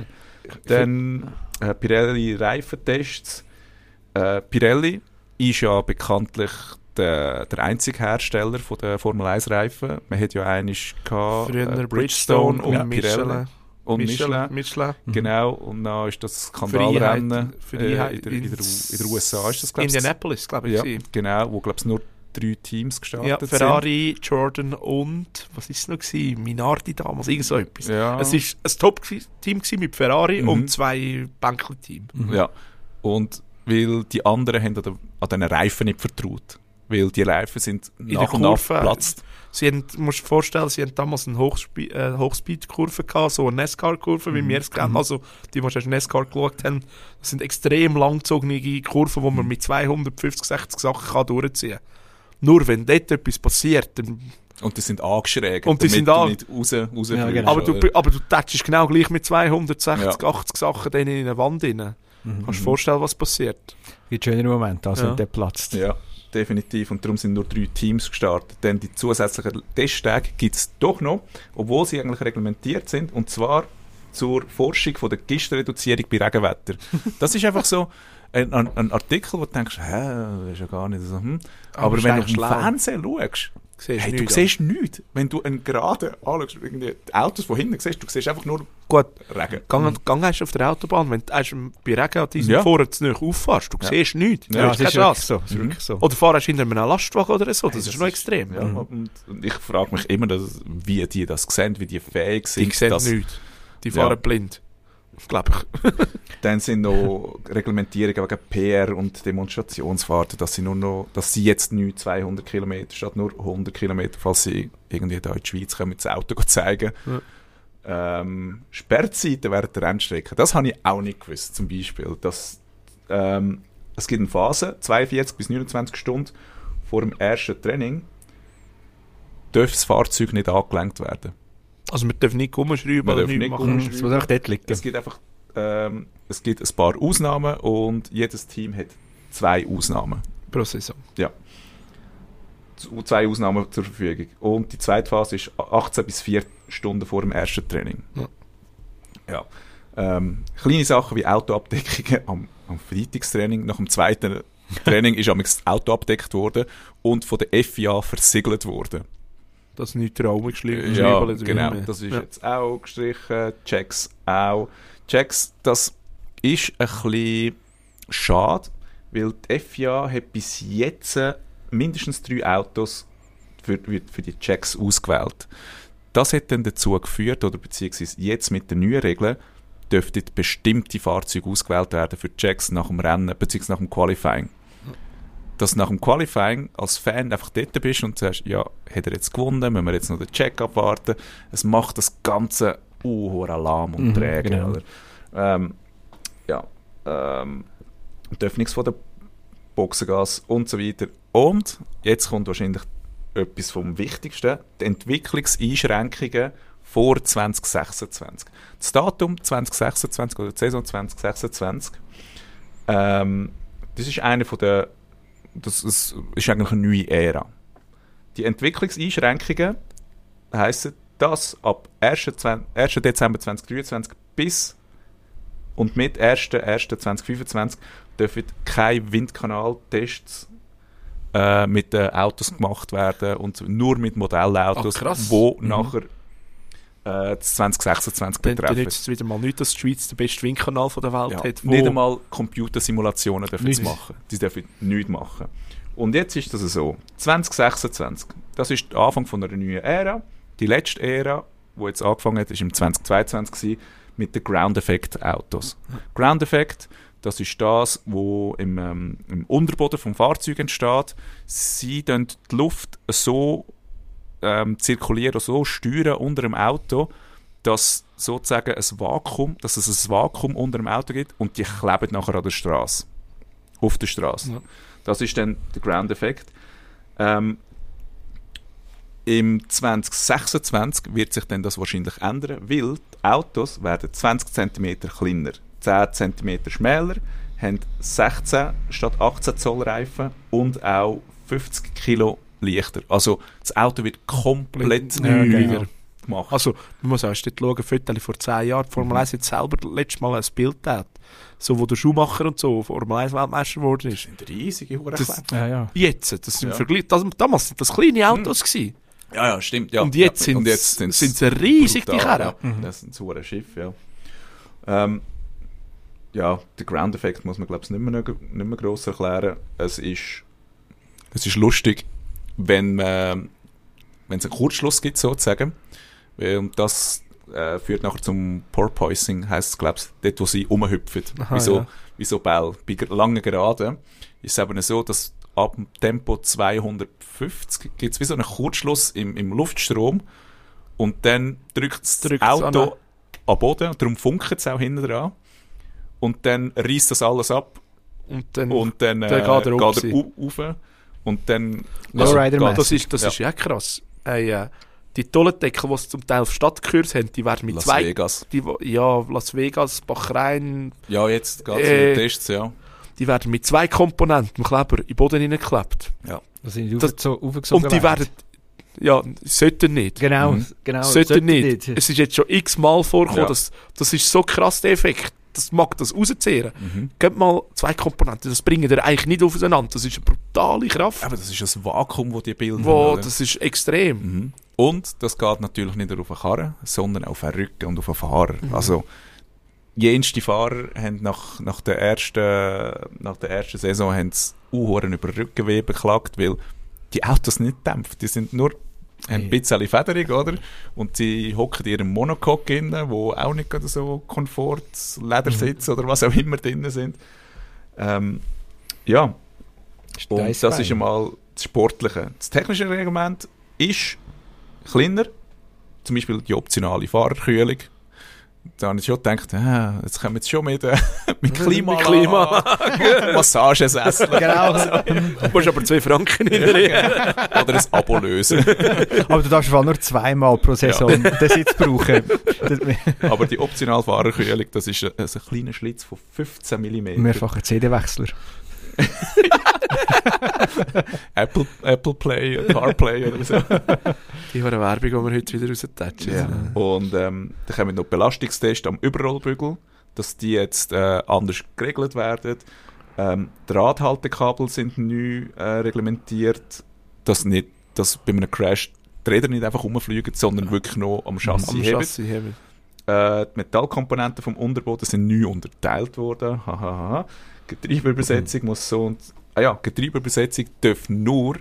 Dann äh, Pirelli Reifentests. Äh, Pirelli ist ja bekanntlich der, der einzige Hersteller von der Formel eins Reifen. Man hat ja einiges gehabt, Früher äh, Bridgestone und ja, Michelin. Pirelli und Michelin. Michelin. Genau, und dann ist das Skandalrennen Freiheit- Freiheit äh, in, der, in, der, in der U S A ist das, glaube ich. Indianapolis, glaube ich. Ja, gewesen. genau, wo glaube ich nur drei Teams gestartet Ja, Ferrari, Jordan und, was war es noch gewesen? Minardi damals, irgend so etwas. Ja. Es war ein Top-Team mit Ferrari Mhm. und zwei Bänkli-Teams. sind. Ja. Und weil die anderen haben an, den, an diesen Reifen nicht vertraut. Weil die Reifen sind der nach und nach Kurve. geplatzt. Sie haben, du musst dir vorstellen, sie haben damals eine Hochspe- äh, Hochspeed-Kurve gehabt, so eine NASCAR-Kurve, wie Mhm. wir es kennen. Also, die, die schon NASCAR geschaut haben, das sind extrem langgezogene Kurven, die man mit zweihundertfünfzig, sechzig Sachen kann durchziehen kann. Nur wenn dort etwas passiert, dann, Und die sind angeschrägt. Und die damit sind du an- nicht raus, raus Ja, fliegst, genau. aber, du, oder? aber du tätschst genau gleich mit zweihundertsechzig, Ja. achtzig Sachen dann in eine Wand rein. Mhm. Kannst du dir vorstellen, was passiert? Gibt schöne Momente, also Ja. wenn der platzt. Ja, definitiv. Und darum sind nur drei Teams gestartet. Denn die zusätzlichen Testtage gibt es doch noch, obwohl sie eigentlich reglementiert sind. Und zwar zur Forschung von der Gisterreduzierung bei Regenwetter. Das ist einfach so ein, ein, ein Artikel, wo du denkst, hä, das ist ja gar nicht so. Hm. Aber, Aber ist wenn du eigentlich im schlau. Fernsehen schaust, Siehst hey, du nichts, siehst nichts. Wenn du einen Geraden anschaust, irgendwie die Autos von hinten siehst, du siehst einfach nur Gut, Regen. gang, gang hast du auf der Autobahn, wenn du erst bei Regen an diesem Ja. vorher zu nahe auffährst, du Ja. siehst nichts. Du Ja, hast es keine ist wirklich Chance. so. Es ist Mhm. wirklich so. Oder fahrst hinter einem Lastwagen oder so, das, Hey, ist das noch ist- extrem. Ja, Mhm. und, und ich frage mich immer, dass, wie die das sehen, wie die fähig Die sind. sehen dass, nichts. Die fahren Ja. blind. Glaube ich. Dann sind noch Reglementierungen wegen P R und Demonstrationsfahrten, dass sie nur noch, dass sie jetzt nicht zweihundert Kilometer statt nur hundert Kilometer, falls sie irgendwie da in die Schweiz kommen, das Auto zeigen. Ja. Ähm, Sperrzeiten während der Rennstrecke, das habe ich auch nicht gewusst, zum Beispiel. Dass, ähm, es gibt eine Phase, zweiundvierzig bis neunundzwanzig Stunden vor dem ersten Training, darf das Fahrzeug nicht angelenkt werden. Also wir dürfen nicht rumschreiben Man oder darf nichts nicht machen. Mhm. Es muss einfach dort liegen. Es gibt einfach ähm, es gibt ein paar Ausnahmen und jedes Team hat zwei Ausnahmen. Pro Saison. Z- Zwei Ausnahmen zur Verfügung. Und die zweite Phase ist achtzehn bis vier Stunden vor dem ersten Training. Ja. Ja. Ähm, kleine Sachen wie Autoabdeckungen am, am Freitagstraining. Nach dem zweiten Training ist amigs das Auto abgedeckt worden und von der F I A versiegelt worden. Das ist nicht Traum geschrieben. Ja, geschrieben, genau. wie- Das ist ja. jetzt auch gestrichen. Checks auch. Checks, das ist ein bisschen schade, weil die F I A hat bis jetzt mindestens drei Autos für, für die Checks ausgewählt. Das hat dann dazu geführt, oder beziehungsweise jetzt mit den neuen Regeln, dürften bestimmte Fahrzeuge ausgewählt werden für Checks nach dem Rennen, beziehungsweise nach dem Qualifying. Dass nach dem Qualifying als Fan einfach dort bist und sagst, ja, hat er jetzt gewonnen, müssen wir jetzt noch den Check abwarten. Es macht das Ganze uh, Alarm und Mhm, träge. genau. Oder? Ähm, ja, ähm, die Öffnung von der Boxengas und so weiter. Und jetzt kommt wahrscheinlich etwas vom Wichtigsten, die Entwicklungseinschränkungen vor zwanzig sechsundzwanzig. Das Datum zwanzig sechsundzwanzig oder die Saison zwanzig sechsundzwanzig, ähm, das ist eine von der, das ist, ist eigentlich eine neue Ära. Die Entwicklungseinschränkungen heissen, dass ab ersten Dezember zweitausenddreiundzwanzig bis und mit ersten ersten zweitausendfünfundzwanzig dürfen keine Windkanaltests äh, mit den Autos gemacht werden und so, nur mit Modellautos, Ah, krass. wo Mhm. nachher äh, das zwanzig sechsundzwanzig Dann, dann betreffen. nützt es wieder mal nicht, dass die Schweiz den besten Windkanal von der Welt Ja, hat. Wo, nicht einmal Computersimulationen dürfen sie Nichts. machen. Die dürfen nichts machen. Und jetzt ist das so. zwanzig sechsundzwanzig, das ist der Anfang von einer neuen Ära. Die letzte Ära, die jetzt angefangen hat, ist im zwanzig zweiundzwanzig gewesen, mit den Ground Effect Autos. Ground Effect, das ist das, was im, ähm, im Unterboden vom Fahrzeug entsteht. Sie dann die Luft so ähm, zirkulieren, so steuern unter dem Auto, dass sozusagen ein Vakuum, dass es ein Vakuum unter dem Auto gibt und die kleben nachher an der Straße. Auf der Straße. Ja. Das ist dann der Ground Effect. Ähm, Im zwanzig sechsundzwanzig wird sich dann das wahrscheinlich ändern, weil die Autos werden zwanzig Zentimeter kleiner, zehn Zentimeter schmäler, haben sechzehn statt achtzehn Zoll Reifen und auch fünfzig Kilo leichter. Also das Auto wird komplett Ja, neu genau. gemacht. Also, man muss auch dort schauen, Fotos vor zehn Jahren. Die Formel eins hat selber letztes Mal ein Bild gehabt. So, wo der Schumacher und so Formel eins Weltmeister geworden ist. das sind riesige Das- Hurenklebe. Ja, ja. Jetzt, das sind Ja. Vergleich, das, damals sind das kleine Autos gewesen. Ja, ja, stimmt. Ja. Und jetzt ja. sind Und es- sind's sind sie riesig, die brutal, Karren. Ja. Das sind so ein Schiff, ja. Ähm, ja, der Ground Effect muss man, glaube ich, nicht mehr, nicht mehr gross erklären. Es ist, es ist lustig. wenn man, wenn es einen Kurzschluss gibt, sozusagen, und das äh, führt nachher zum Porpoising, heisst es, glaube ich, dort, wo sie rumhüpfen, Aha, wie so, ja. wie so Bälle. Bei ger- langen Geraden ist es eben so, dass ab dem Tempo zweihundertfünfzig gibt es wie so einen Kurzschluss im, im Luftstrom und dann drückt das Drückt's an Auto den- am Boden, darum funkt es auch hinten dran und dann reißt das alles ab Und dann, und dann, äh, dann geht er auf geht sie. er au- rauf und dann Lowrider-mässig. das ist, das Ja. ist ja krass. Hey, äh, die Tollendeckel, die sie zum Teil auf Stadtkurs haben, die werden mit Las zwei... Vegas. Die, wo- ja, Las Vegas, Bahrain, Ja, jetzt geht es Äh, in die Tests, ja. die werden mit zwei Komponenten, dem Kleber, in den Boden hineingeklebt. Das sind die Das- aufgezo- aufgesogen Und die werden... Ja, sollten nicht. Genau, Mhm. genau. sollten nicht. Es ist jetzt schon x-mal vorgekommen, Ja. dass, das ist so krass der Effekt. Das mag das rauszehren. Mhm. Gebt mal zwei Komponenten, das bringen ihr eigentlich nicht aufeinander. Das ist eine brutale Kraft. Aber das ist ein Vakuum, das die bilden. Wo, oder? das ist extrem. Mhm. Und das geht natürlich nicht nur auf den Karren, sondern auch auf den Rücken und auf den Fahrer. Mhm. Also, jenste Fahrer haben nach, nach, der ersten, nach der ersten Saison haben sie Uhren über Rückenweh beklagt, weil die Autos nicht dämpfen. Die sind nur haben ein bisschen Federung, oder? Und sie hocken in ihrem Monocoque drin, wo auch nicht gerade so Komfort, Ledersitz oder was auch immer drin sind. Ähm, ja, und das ist einmal das Sportliche. Das technische Reglement ist kleiner, zum Beispiel die optionale Fahrerkühlung. Da habe ich schon gedacht, ah, jetzt kommen wir jetzt schon mit, äh, mit Klima, Mit Klima. Massagesessel Genau. Du musst aber zwei Franken hinterher. oder ein Abo lösen. Aber du darfst einfach nur zweimal pro Saison den Sitz brauchen. Das- Aber die optionale Fahrerkühlung, das ist ein, ein kleiner Schlitz von fünfzehn Millimeter. Mehrfacher C D-Wechsler. Apple, Apple Play, CarPlay oder so. Die war eine Werbung, die wir heute wieder raustatschen. Ja. Und ähm, dann kommen noch Belastungstests am Überrollbügel, dass die jetzt äh, anders geregelt werden. Ähm, Drahthaltekabel sind neu äh, reglementiert, dass, nicht, dass bei einem Crash die Räder nicht einfach rumfliegen, sondern wirklich noch am Chassis Am heben. Chassis heben. Äh, die Metallkomponenten vom Unterboden sind neu unterteilt worden. Hahaha. Getriebeübersetzung muss so und ah ja, Getriebeübersetzung darf nur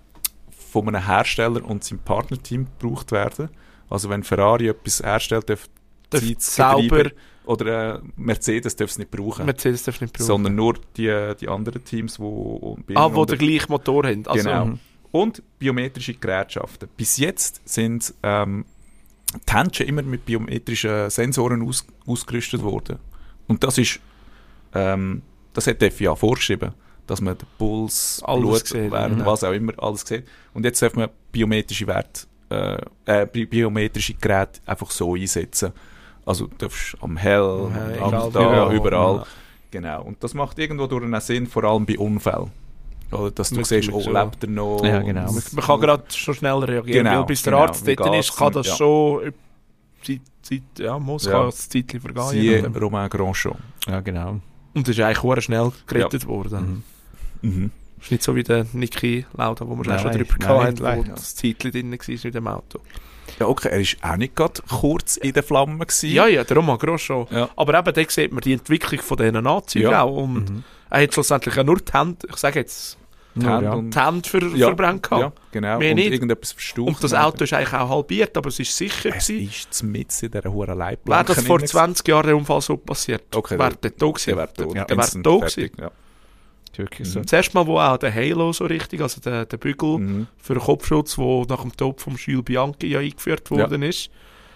von einem Hersteller und seinem Partnerteam gebraucht werden. Also wenn Ferrari etwas herstellt, darf Darf sie das sauber- Getriebe oder äh, Mercedes darf es nicht brauchen, Mercedes darf nicht brauchen. sondern nur die, die anderen Teams, wo bei ah, ihnen wo unter- den gleichen Motor haben. Also, Genau. mhm. Und biometrische Gerätschaften. Bis jetzt sind ähm, die Händchen immer mit biometrischen Sensoren aus, ausgerüstet worden. Und das ist, ähm, das hat die F I A vorgeschrieben, dass man den Puls, Alles Blut, sieht, Wert, ja. was auch immer, alles sieht. Und jetzt darf man biometrische Werte, äh, äh, bi- biometrische Geräte einfach so einsetzen. Also du darfst am Helm, Ja, am egal, da, überall. überall. Ja. Genau. Und das macht irgendwo durch einen Sinn, vor allem bei Unfällen. Oder dass du Natürlich siehst, oh, schon. lebt er noch? Ja, genau. Und- Man, man kann gerade schon schnell reagieren, Genau, weil bis der genau. Arzt Wie dort ist, geht's? kann das Ja. schon Zeit, Zeit, ja, muss Ja. kann das Zeitchen vergehen. je Siehe nachdem. Romain Grandchamp. Ja, genau. Und das ist eigentlich sehr schnell gerettet worden. Mhm. Mhm. Das ist nicht so wie der Niki Lauda, wo wir Nein, schon drüber nein, gehabt haben, nein. wo das Zeitchen drin war in dem Auto. Ja, okay, er ist auch nicht gerade kurz in den Flammen gewesen. Ja, ja, der Roman Gross schon. Ja. Aber eben, da sieht man die Entwicklung von diesen Anzügen Ja. auch. Und Mhm. er hat schlussendlich ja nur die Hände, ich sage jetzt, Die Ja, Hände ja. und, die Hände ver ja, verbrannt gehabt. ja, genau. Mehr Und nicht. irgendetwas verstaucht. Und das Auto ist eigentlich auch halbiert, aber es ist sicher Es gewesen. ist mitten in dieser hohen Wäre Leitplanke. das vor drin zwanzig Jahren der Unfall so passiert, Okay, wäre der da gewesen. Der gewesen. wäre tot. Ja, der wäre Instant da fertig, ja. Ist wirklich so. Mhm. Das erste Mal, wo auch der Halo so richtig, also der, der Bügel Mhm. für den Kopfschutz, der nach dem Tod von Jules Bianchi ja eingeführt worden ist.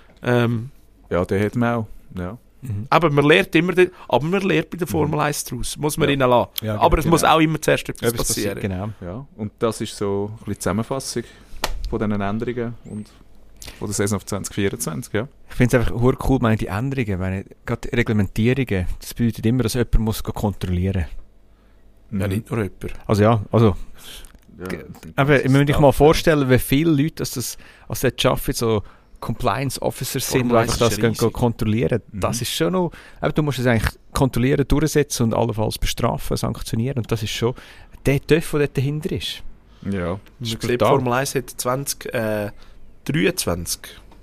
Ähm, Ja, den hat man auch. Ja. Mhm. aber man lernt immer, den, aber man lernt bei der Formel eins daraus, muss man Ja. ihnen lassen. Ja, aber es genau. muss auch immer zuerst etwas Etwas passieren. passiert, genau. Ja. Und das ist so ein bisschen die Zusammenfassung von diesen Änderungen und von der Saison zwanzig vierundzwanzig. Ja. Ich finde es einfach hure cool, meine, die Änderungen, meine, gerade die Reglementierungen, das bedeutet immer, dass jemand muss gehen kontrollieren. Mhm. Ja, nicht nur jemand. Also ja, also, Ja, Ge- das sind aber ich ganze muss mich Stuff, mal ja. vorstellen, wie viele Leute dass das, als das schaffen, so Compliance Officers sind, die Formel eins einfach das ist gehen, riesig. gehen kontrollieren. Mhm. Das ist schon noch, aber du musst es eigentlich kontrollieren, durchsetzen und allenfalls bestrafen, sanktionieren. Und das ist schon der Töff, der dort dahinter ist. Ja. Man ist sieht, brutal. Formel eins hat zwanzig dreiundzwanzig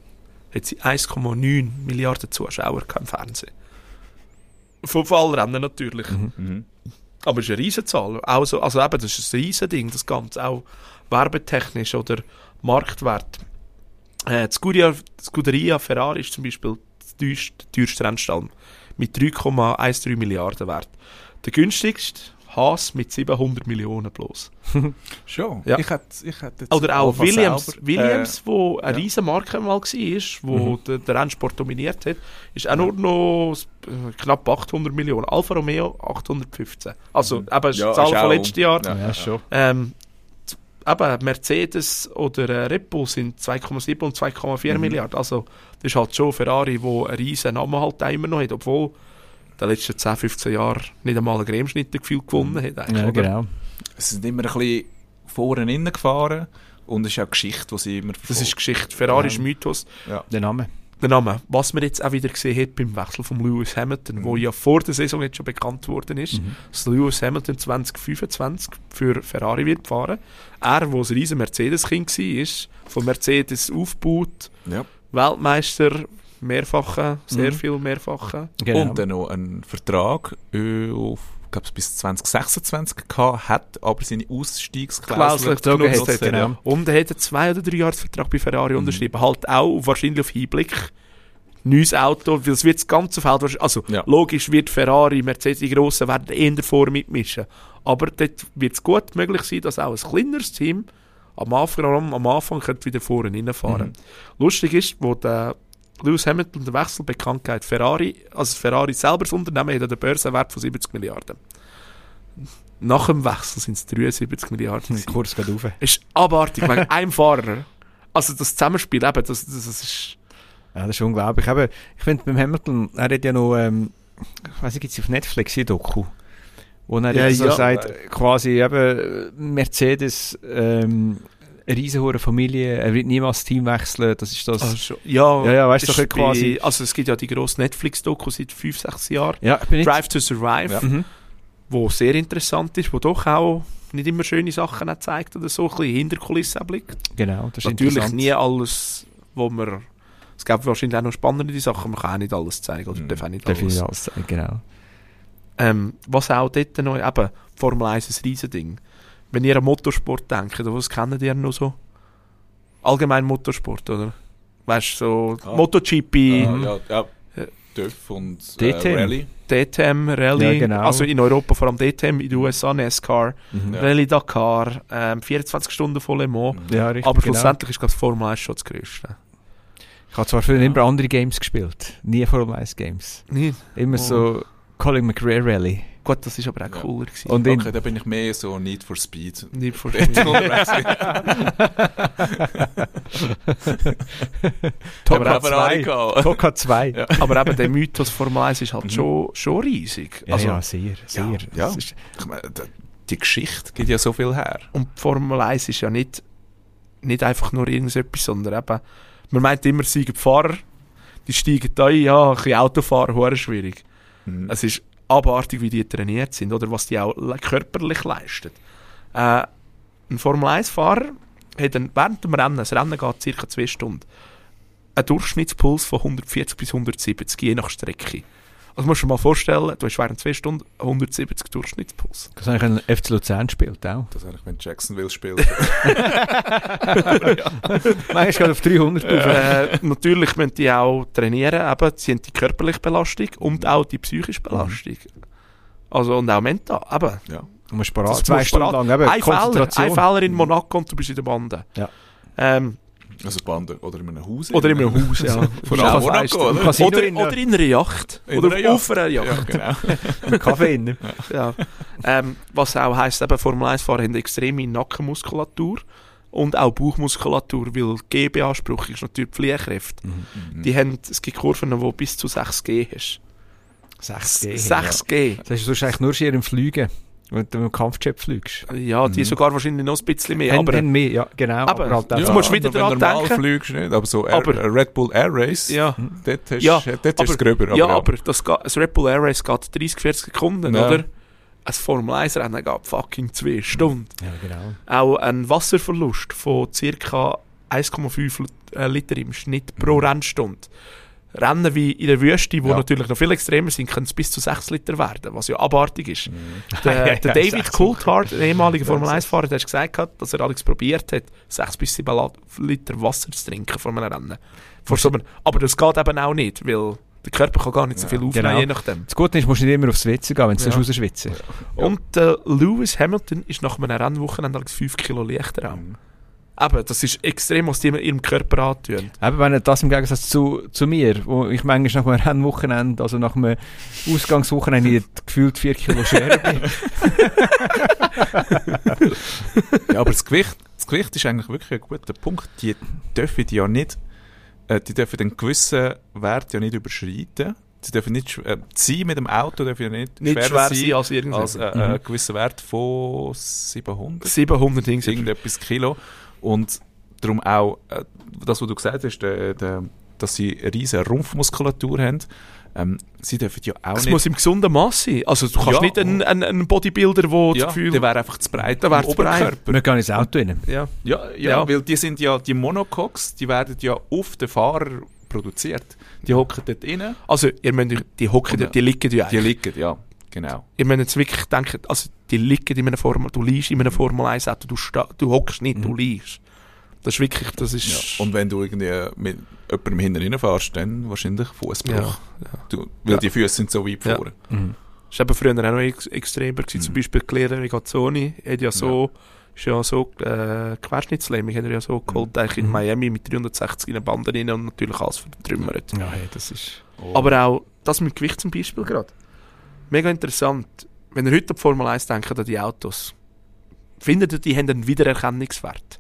hat sie eins Komma neun Milliarden Zuschauer gehabt im Fernsehen. Von, von allen Rennen natürlich. Mhm. Mhm. Aber es ist eine Riesenzahl. Auch so, also eben, das ist ein Riesending, das Ganze. Auch werbetechnisch oder Marktwert. Äh, die Scuderia, die Scuderia Ferrari ist zum Beispiel der teuerste, teuerste Rennstall mit drei Komma dreizehn Milliarden Wert. Der günstigste Haas mit siebenhundert Millionen bloß. Schon? Ja. Ich hätte, ich hätte jetzt Oder auch Alpha Williams, selber, Williams, äh, wo eine ja. riesen Marke mal war, wo Mhm. der, der Rennsport dominiert hat, ist auch nur noch äh, knapp achthundert Millionen. Alfa Romeo achthundertfünfzehn. Also eben das ist Ja, die Zahl ist von auch- letztes Jahr. Ja. Ja, schon. Ähm, z- eben Mercedes oder äh, Red Bull sind zwei Komma sieben und zwei Komma vier Mhm. Milliarden. Also das ist halt schon Ferrari, wo einen riesen Namen halt auch immer noch hat, obwohl in den letzten zehn, fünfzehn Jahren nicht einmal ein Cremeschnittergefühl gewonnen hat. eigentlich, Ja, oder? genau. Es sind immer ein bisschen vorne innen gefahren und es ist auch Geschichte, die sie immer Das ist Geschichte. Ferrari ist Ja. Mythos. Der Name. Der Name. Was man jetzt auch wieder gesehen hat beim Wechsel von Lewis Hamilton, Mhm. wo ja vor der Saison jetzt schon bekannt worden ist, Mhm. dass Lewis Hamilton zwanzig fünfundzwanzig für Ferrari wird fahren. Er, wo ein riesen Mercedes-Kind war, ist von Mercedes aufgebaut, Ja. Weltmeister, mehrfache, sehr Mhm. viel mehrfache. Genau. Und dann noch einen Vertrag äh, auf, ich glaube, bis zwanzig sechsundzwanzig gehabt, hat aber seine Ausstiegsklausel Klausel genutzt, genutzt hat. genau. Und er hat einen zwei- oder drei Jahresvertrag bei Ferrari Mhm. unterschrieben. Halt auch wahrscheinlich auf Hinblick. Neues Auto, weil es wird das ganze Feld, wahrscheinlich- also Ja. logisch wird Ferrari, Mercedes, die Grossen werden eher davor mitmischen. Aber dort wird es gut möglich sein, dass auch ein kleineres Team am Anfang, am Anfang könnte wieder vorne reinfahren. Mhm. Lustig ist, wo der Lewis Hamilton den Wechsel bekannt gegeben hat, Ferrari, also Ferrari selber das Unternehmen hat einen Börsenwert von siebzig Milliarden. Nach dem Wechsel sind es dreiundsiebzig Milliarden. Der gewesen. Kurs geht rauf. Ist abartig, wegen einem Fahrer. Also das Zusammenspiel, eben, das, das, das ist... Ja, das ist unglaublich. Eben, ich finde, beim Hamilton, er hat ja noch, ähm, ich weiß nicht, gibt es auf Netflix ein Doku, wo er Ja, jetzt so ja. sagt, quasi eben Mercedes, ähm, eine riesenhohe Familie, er wird niemals das Team wechseln, das ist das. Also, ja, Ja, ja, weißt du, ist doch quasi- bei- Also es gibt ja die grosse Netflix-Doku seit fünf, sechs Jahren. Ja, ich bin nicht... Drive to Survive, Ja. Mhm. wo sehr interessant ist, wo doch auch nicht immer schöne Sachen auch zeigt oder so, ein bisschen hinter Kulissen blickt. Genau, das ist Natürlich interessant. nie alles, wo man... Es gibt wahrscheinlich auch noch spannende Sachen, man kann auch nicht alles zeigen oder Mhm. darf auch nicht Darf ich alles. nicht alles sagen, genau. Ähm, was auch dort noch, eben, Formel eins ist ein Riesending. Wenn ihr an Motorsport denkt, oder was kennt ihr noch so? Allgemein Motorsport, oder? Weißt du, so Ah. MotoGP, Ah, ja, ja. Ja. T Ö F und D äh, T M. Rallye. D T M, Rallye, Ja, genau. also in Europa vor allem D T M, in den U S A NASCAR, Mhm. Ja. Rallye Dakar, ähm, vierundzwanzig Stunden voll Le Mans. Ja, richtig, Aber genau. schlussendlich ist das Formel eins schon das Größte. Ich habe zwar früher immer andere Games gespielt, nie Formel eins Games. Nicht? Immer Oh. so Colin McRae Rally. Gut, das ist aber auch Ja. cooler gewesen. Und in, Okay, da bin ich mehr so Need for Speed. Nicht vor Toka Aber Ferrari zwei. gehabt. Toka zwei. Ja. Aber eben der Mythos Formel eins ist halt Mhm. schon, schon riesig. Ja, Also, ja, sehr, sehr. Ja, ja. Das ist, Ich meine, da- die Geschichte gibt ja so viel her. Und die Formel eins ist ja nicht, nicht einfach nur irgendetwas, sondern eben, man meint immer, es seien die Fahrer, die steigen da ein, ja, ein bisschen Autofahren, hure schwierig. Mhm. Es ist abartig, wie die trainiert sind oder was die auch le- körperlich leisten. Äh, ein Formel eins Fahrer hat einen, während dem Rennen, das Rennen geht circa zwei Stunden, einen Durchschnittspuls von hundertvierzig bis hundertsiebzig, je nach Strecke. Also musst du dir mal vorstellen, du hast während zwei Stunden hundertsiebzig Durchschnittspuls. das habe ich ein F C Luzern spielt auch. Das eigentlich, wenn Jacksonville spielt. Manchmal geht auf dreihundert auf. äh, natürlich müssen die auch trainieren, eben, sie haben die körperliche Belastung und auch die psychische Belastung. Also, und auch mental, eben. ja. Du musst parat, Das zwei musst Stunden parat- lang, eben, Ein Fehler, Konzentration. ein Fehler in Monaco und du bist in der Bande. Ja. Ähm, Also Bande oder in einem Haus. oder in einem Haus, ja. Von Ja, Monaco, sagst du. oder? Casino Oder, in, oder in einer Yacht. In oder einer Yacht. auf einer Ja, Yacht. genau. mit Kaffee drin. Ja. Ähm, was auch heisst, eben Formel eins Fahrer haben eine extreme Nackenmuskulatur und auch Bauchmuskulatur, weil G-Beanspruch ist natürlich die Fliehkräfte. Mhm. Die haben, es gibt Kurven, wo bis zu sechs G hast. sechs G. sechs G. Das ist sonst eigentlich nur schier im Fliegen, wenn du mit dem Kampfjet fliegst. Ja, die Mhm. sogar wahrscheinlich noch ein bisschen mehr. Haben aber dann mehr, ja, genau. Aber- halt Jetzt auch- musst du wieder wenn dran normal denken. fliegst du nicht, aber so Air, Aber- äh, Red Bull Air Race, ja, dort hast Ja, dort ist es gröber. ja, aber das, geht, das Red Bull Air Race geht dreißig, vierzig Sekunden, Ja. oder? Ein Formel eins Rennen geht fucking zwei Stunden. Ja, genau. Auch ein Wasserverlust von ca. eins Komma fünf Lit- äh, Liter im Schnitt pro Mhm. Rennstunde. Rennen wie in der Wüste, die Ja. natürlich noch viel extremer sind, können es bis zu sechs Liter werden, was ja abartig ist. Mhm. Der, Ja, ja, der David sechs Coulthard, der ehemalige Ja, Formel sechs. eins Fahrer, der hat gesagt, gehabt, dass er alles probiert hat, sechs bis sieben La- Liter Wasser zu trinken vor einem Rennen. Vor so einem, aber das geht eben auch nicht, weil der Körper kann gar nicht so Ja, viel aufnehmen, genau. je nachdem. Das Gute ist, du musst nicht immer aufs W C gehen, wenn du Ja. ja. rausschwitzen. Ja. Und äh, Lewis Hamilton ist nach einem Rennwochenende allerdings fünf Kilo leichter auch. Mhm. Eben, das ist extrem, was die in ihrem Körper antun. Eben, wenn das im Gegensatz zu, zu mir, wo ich manchmal nach einem Rennwochenende, also nach einem Ausgangswochenende gefühlt vier Kilo schwerer bin. Ja, aber das Gewicht, das Gewicht ist eigentlich wirklich ein guter Punkt. Die dürfen ja nicht, äh, die dürfen den gewissen Wert ja nicht überschreiten. Sie dürfen nicht, sch- äh, sie mit dem Auto dürfen ja nicht, Nicht schwerer schwer sein sein als irgendwas. als äh, Mhm. ein gewisser Wert von siebenhundert, siebenhundert Dings. irgendetwas Kilo. Und darum auch, äh, das, was du gesagt hast, der, der, dass sie eine riesige Rumpfmuskulatur haben, ähm, sie dürfen ja auch Es nicht... muss im gesunden Maß sein. Also du kannst Ja. nicht einen, einen, einen Bodybuilder, der ja, das Gefühl... der wäre einfach zu breit Der wär am zu breit. Oberkörper. Wir gehen ins Auto rein. ja. Ja, ja, Ja. weil die sind ja, die Monocoques, die werden ja auf den Fahrer produziert. Die hocken dort rein, Also ihr müsst, euch- die hocken, Und, die liegen ja die eigentlich. liegen, ja, genau. Ihr müsst jetzt wirklich denken, also die liegen in einer Formel, du liegst in einem Formel eins Auto, du, sta- du hockst nicht, du Mhm. liegst. Das ist wirklich, das Ja. ist... Und wenn du irgendwie mit jemandem hinten reinfährst, dann wahrscheinlich Fußbruch. Ja, Du, weil Ja. die Füße sind so weit Ja. vorne. Mhm. Das war eben früher auch noch ex extremer gewesen. Mhm. Zum Beispiel Claire Regazzoni hat ja so, ist ja so äh, Querschnittslähmung, hat er ja so geholt, eigentlich in Mhm. Miami mit dreihundertsechzig in den Banden rein und natürlich alles vertrümmert. Ja, hey, das ist... Oh. Aber auch das mit Gewicht zum Beispiel gerade. Mega interessant. Wenn ihr heute an die Formel eins denkt, an die Autos, findet ihr, die haben einen Wiedererkennungswert?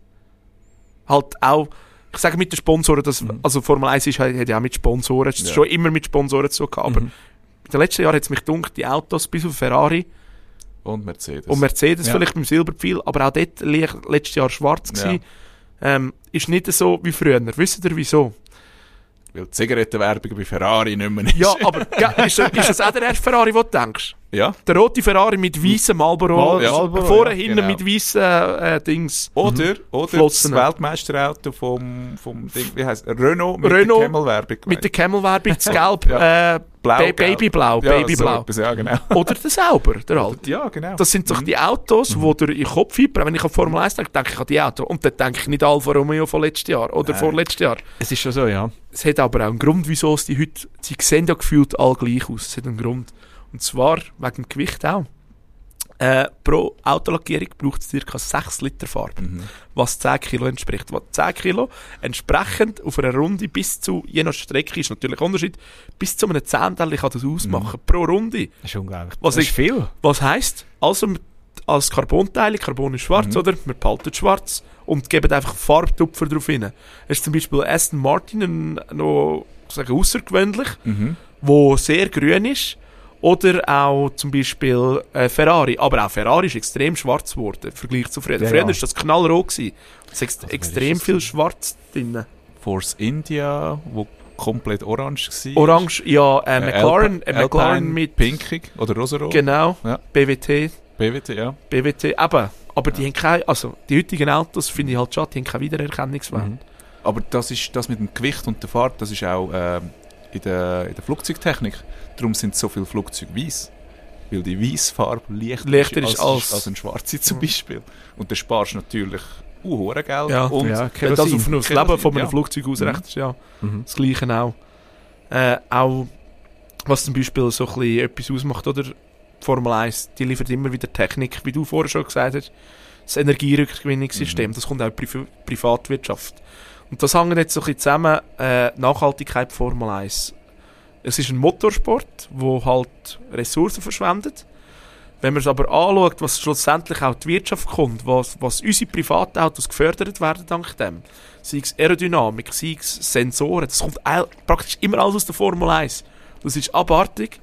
Halt auch, ich sage mit den Sponsoren, dass, Mhm. also Formel eins ist, hat ja auch mit Sponsoren, es ist Ja. schon immer mit Sponsoren zu tun gehabt, aber Mhm. in den letzten Jahren hat es mich gedacht, die Autos bis auf Ferrari Und Mercedes. und Mercedes Ja. vielleicht beim Silberpfeil, aber auch dort li- letztes Jahr schwarz Ja. gewesen. Ähm, ist nicht so wie früher. Wisst ihr wieso? Weil die Zigarettenwerbung bei Ferrari nicht mehr ist. Ja, aber ge- ist, ist das auch der erste Ferrari, den du denkst? Ja. Der rote Ferrari mit weißem Marlboro, Ja, Marlboro, vorne ja, hinten genau. mit weißen äh, Dings. Oder, oder das Flossen. Weltmeisterauto vom, vom Ding, wie heisst Renault mit Renault der Camel-Werbung. Mit der Camel-Werbung, das Gelb, Ja. äh, Blau, Ba- gelb. Babyblau, Ja, Babyblau. so etwas, ja, genau. Oder der Sauber, der alte. Ja, genau. Das sind doch Mhm. die Autos, wo durch den Kopf einbrennen. Wenn ich an Formel eins denke, denke ich an die Autos. Und dann denke ich nicht Alfa Romeo von letztes Jahr oder Nein. vorletztes Jahr. Es ist schon so, ja. Es hat aber auch einen Grund, wieso es die heute, sie sehen ja gefühlt alle gleich aus. Es hat einen Grund. Und zwar wegen dem Gewicht auch. Äh, pro Autolackierung braucht es ca. sechs Liter Farbe, Mhm. was zehn Kilo entspricht. Was zehn Kilo entsprechend auf einer Runde bis zu, je nach Strecke ist natürlich ein Unterschied, bis zu einem Zehntel kann das ausmachen. Pro Runde. Das ist unglaublich. Was das ich- ist viel. Was heisst, also mit, als Carbonteile, Carbon ist schwarz, Mhm. oder? Wir behalten schwarz und geben einfach Farbtupfer drauf rein. Es ist zum Beispiel Aston Martin ein, noch sagen, außergewöhnlich, Mhm. wo sehr grün ist. Oder auch zum Beispiel äh, Ferrari. Aber auch Ferrari ist extrem schwarz geworden im Vergleich zu früher. Ja, Früher ja. war das knallrot. gewesen. Es ist wer extrem ist das viel denn? Schwarz drin. Force India, wo komplett orange war. Orange, ja, äh, McLaren, Alpi- äh, McLaren Alpine mit... pinkig oder rosarot. Genau, Ja. B W T. B W T, ja. B W T, eben. Aber die haben keine, also die heutigen Autos finde ich halt schon, die haben keine Wiedererkennungswert. Mhm. Aber das ist das mit dem Gewicht und der Fahrt, das ist auch ähm, in, der, in der Flugzeugtechnik. Darum sind so viele Flugzeuge weiß. Weil die Weissfarbe leichter, Leichter ist ist als, als- als ein schwarze zum Mhm. Beispiel. Und dann sparst du natürlich uh, Geld. Ja. Und Ja, Wenn das Kerosin. auf das Kerosin, Leben von einem ja. Flugzeug ausrechnest, ja. Mhm. Das Gleiche auch. Äh, auch, was zum Beispiel so ein bisschen etwas ausmacht, oder? Die Formel eins, die liefert immer wieder Technik, wie du vorher schon gesagt hast. Das Energierückgewinnungssystem, Mhm. das kommt auch in die Pri Privatwirtschaft. Und das hängt jetzt so ein bisschen zusammen, äh, Nachhaltigkeit Formel eins. Es ist ein Motorsport, wo halt Ressourcen verschwendet. Wenn man es aber anschaut, was schlussendlich auch die Wirtschaft kommt, was, was unsere Privatautos gefördert werden dank dem, sei es Aerodynamik, sei es Sensoren, das kommt all, praktisch immer alles aus der Formel eins. Das ist abartig.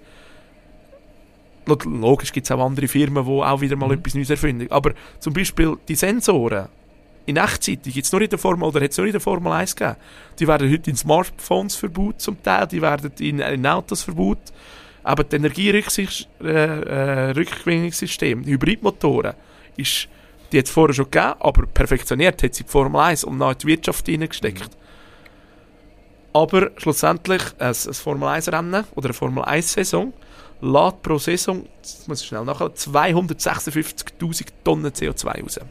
Lo- Logisch gibt es auch andere Firmen, die auch wieder mal Mhm. etwas Neues erfinden. Aber zum Beispiel die Sensoren in Echtzeit, die gibt es nur in der Formel, oder hat es nur in der Formel eins gegeben. Die werden heute in Smartphones verbaut zum Teil, die werden in, in Autos verbaut. Aber das Energierückgewinnungssystem, die Hybridmotoren, ist, die hat es vorher schon gegeben, aber perfektioniert hat sie die Formel eins und noch in die Wirtschaft hineingesteckt. Aber schlussendlich ein, ein Formel eins Rennen oder eine Formel eins Saison lädt pro Saison, das muss ich schnell nachschauen, zweihundertsechsundfünfzigtausend Tonnen C O zwei raus.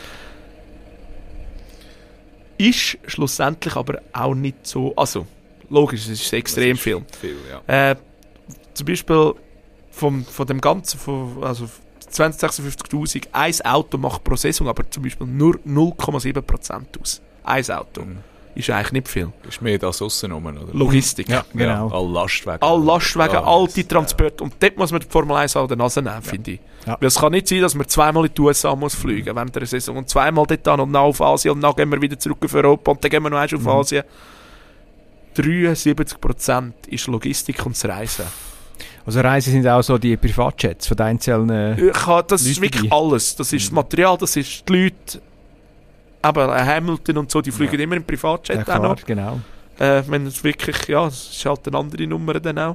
Ist schlussendlich aber auch nicht so, also logisch, es ist extrem ist viel. viel ja. Äh, zum Beispiel vom, von dem Ganzen, von, also zweihundertsechsundfünfzigtausend, ein Auto macht pro Saison aber zum Beispiel nur null Komma sieben Prozent aus. Ein Auto. Mhm. Ist eigentlich nicht viel. Ist mehr das aussen rum, oder? Logistik. Ja, genau. Ja, alle Lastwagen. All Lastwagen, Ja, all das- die Transporte. Und dort muss man die Formel eins an der Nase nehmen, finde ich. Ja. Weil es kann nicht sein, dass man zweimal in die U S A muss fliegen während der Saison und zweimal dort an und dann auf Asien und dann gehen wir wieder zurück auf Europa und dann gehen wir noch einmal auf Mhm. Asien. dreiundsiebzig Prozent ist Logistik und das Reisen. Also Reisen sind auch so die Privatjets von den einzelnen... Ich habe, das ist Leute wirklich dabei. alles. Das ist das Material, das ist die Leute. Aber Hamilton und so, die fliegen immer im Privatjet Ja, auch klar, noch. genau. Äh, wenn es wirklich, ja, es ist halt eine andere Nummer dann auch.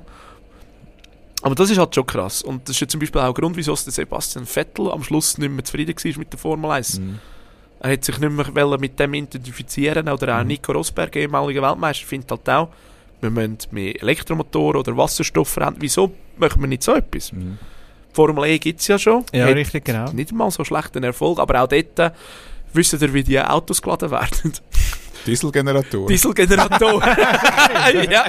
Aber das ist halt schon krass. Und das ist ja zum Beispiel auch ein Grund, wieso der Sebastian Vettel am Schluss nicht mehr zufrieden war mit der Formel eins. Mhm. Er hat sich nicht mehr wollen mit dem identifizieren. Oder auch Mhm. Nico Rosberg, ehemaliger Weltmeister, findet halt auch, wir müssen mehr Elektromotoren oder Wasserstoffrennen. Wieso machen wir nicht so etwas? Mhm. Formel E gibt es ja schon. Ja, Hat richtig, genau. nicht mal so schlechten Erfolg, aber auch dort äh, wissen ihr, wie die Autos geladen werden. Dieselgenerator. Dieselgeneratoren. ja.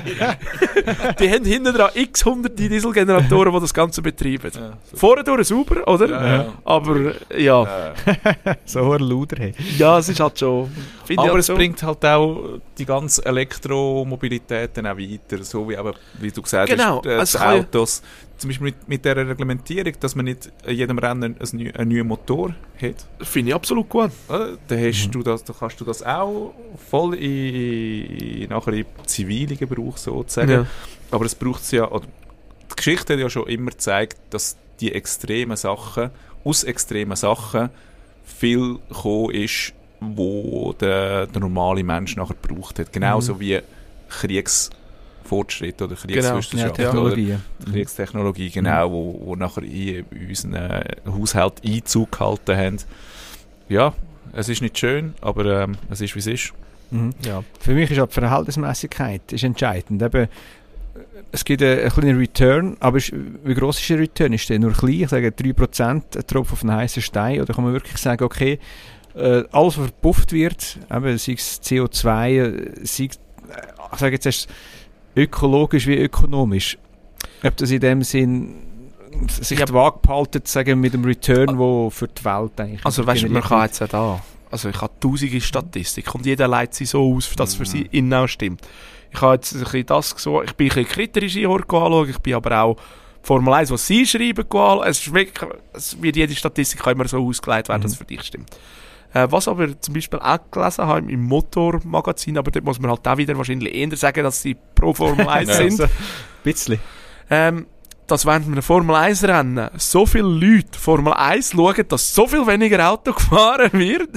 Die haben hinten dran x hunderte Dieselgeneratoren, die das Ganze betreiben. Ja, so. Vorne durch sauber, oder? Ja, ja. Aber ja, Äh, So ein Luder. Hey. ja, es ist halt schon... finde ich aber halt es so. bringt halt auch die ganze Elektromobilität dann auch weiter, so wie, eben, wie du gesagt Genau, hast, äh, es die kann ja- Autos, zum Beispiel mit, mit dieser Reglementierung, dass man nicht in jedem Rennen einen, neu- einen neuen Motor hat. Finde ich absolut gut. Äh, Dann, hast du das, dann kannst du das auch voll in, in, nachher in zivilen Gebrauch sozusagen. Ja. Aber es braucht es ja, oder die Geschichte hat ja schon immer gezeigt, dass die extremen Sachen, aus extremen Sachen viel gekommen ist, wo der, der normale Mensch nachher gebraucht hat. Genauso Mhm. wie Kriegsfortschritt oder Ja, Kriegswissenschaft oder Technologie. Kriegstechnologie, genau, wo, wo nachher in unseren äh, Haushalt Einzug gehalten haben. Ja, es ist nicht schön, aber ähm, es ist, wie es ist. Mhm. Ja. Für mich ist auch die Verhältnismäßigkeit ist entscheidend. Eben, es gibt einen, einen kleinen Return, aber ist, wie gross ist der Return? Ist der nur klein? Ich sage drei Prozent, ein Tropfen auf einen heißen Stein? Oder kann man wirklich sagen, okay, äh, alles, was verpufft wird, eben, sei es C O zwei, äh, sei es, äh, ich sage jetzt erst, ökologisch wie ökonomisch, ob das in dem Sinn sich Ja. die Waage behalten, sagen, mit dem Return, wo für die Welt eigentlich Also weißt du, man halt kann jetzt auch da... Also ich habe tausende Statistik und jeder leitet sie so aus, dass es für sie innen auch stimmt. Ich habe jetzt ein bisschen das so, ich bin ein bisschen kritisch in Hork anschauen, ich bin aber auch Formel eins, was sie schreiben, anschauen. Es ist wirklich, es wird jede Statistik kann immer so ausgelegt werden, Mhm. dass es für dich stimmt. Äh, was aber zum Beispiel auch gelesen habe im Motormagazin, aber dort muss man halt auch wieder wahrscheinlich eher sagen, dass sie pro Formel eins Ja. sind. Ein bisschen. Ähm, dass während einem Formel eins Rennen so viele Leute Formel eins schauen, dass so viel weniger Auto gefahren wird,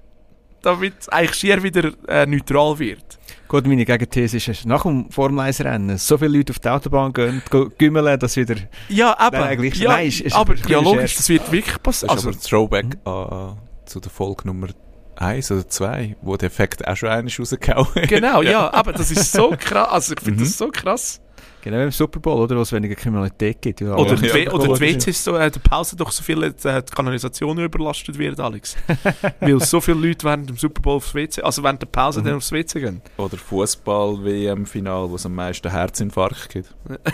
damit es eigentlich schier wieder äh, neutral wird. Gut, meine Gegenthese ist, dass nach dem Formel eins Rennen so viele Leute auf die Autobahn gehen, go- gümmeln, dass wieder... Ja, aber, Nein, eigentlich- ja, nein, ist- ist aber ein ja, kleiner logisch, Scherz. das wird wirklich Das passieren. ist Also, aber ein Throwback an, zu der Folge Nummer eins oder zwei, wo der Effekt auch schon einmal rausgehauen hat. genau, ja, aber das ist so krass. Also ich finde Mhm. das so krass. Genau, im Super Bowl, oder? Wo es weniger Kriminalität gibt. Ja, Oder, ja. die, W- Super oder Bowl die W ist- Cs so, äh, der Pause doch so viel, äh, die Kanalisation überlastet wird, Alex. Weil so viele Leute während dem Super Bowl aufs W C, also während der Pause Mhm. dann aufs W C gehen. Oder Fußball-W M-Final, wo es am meisten Herzinfarkt gibt.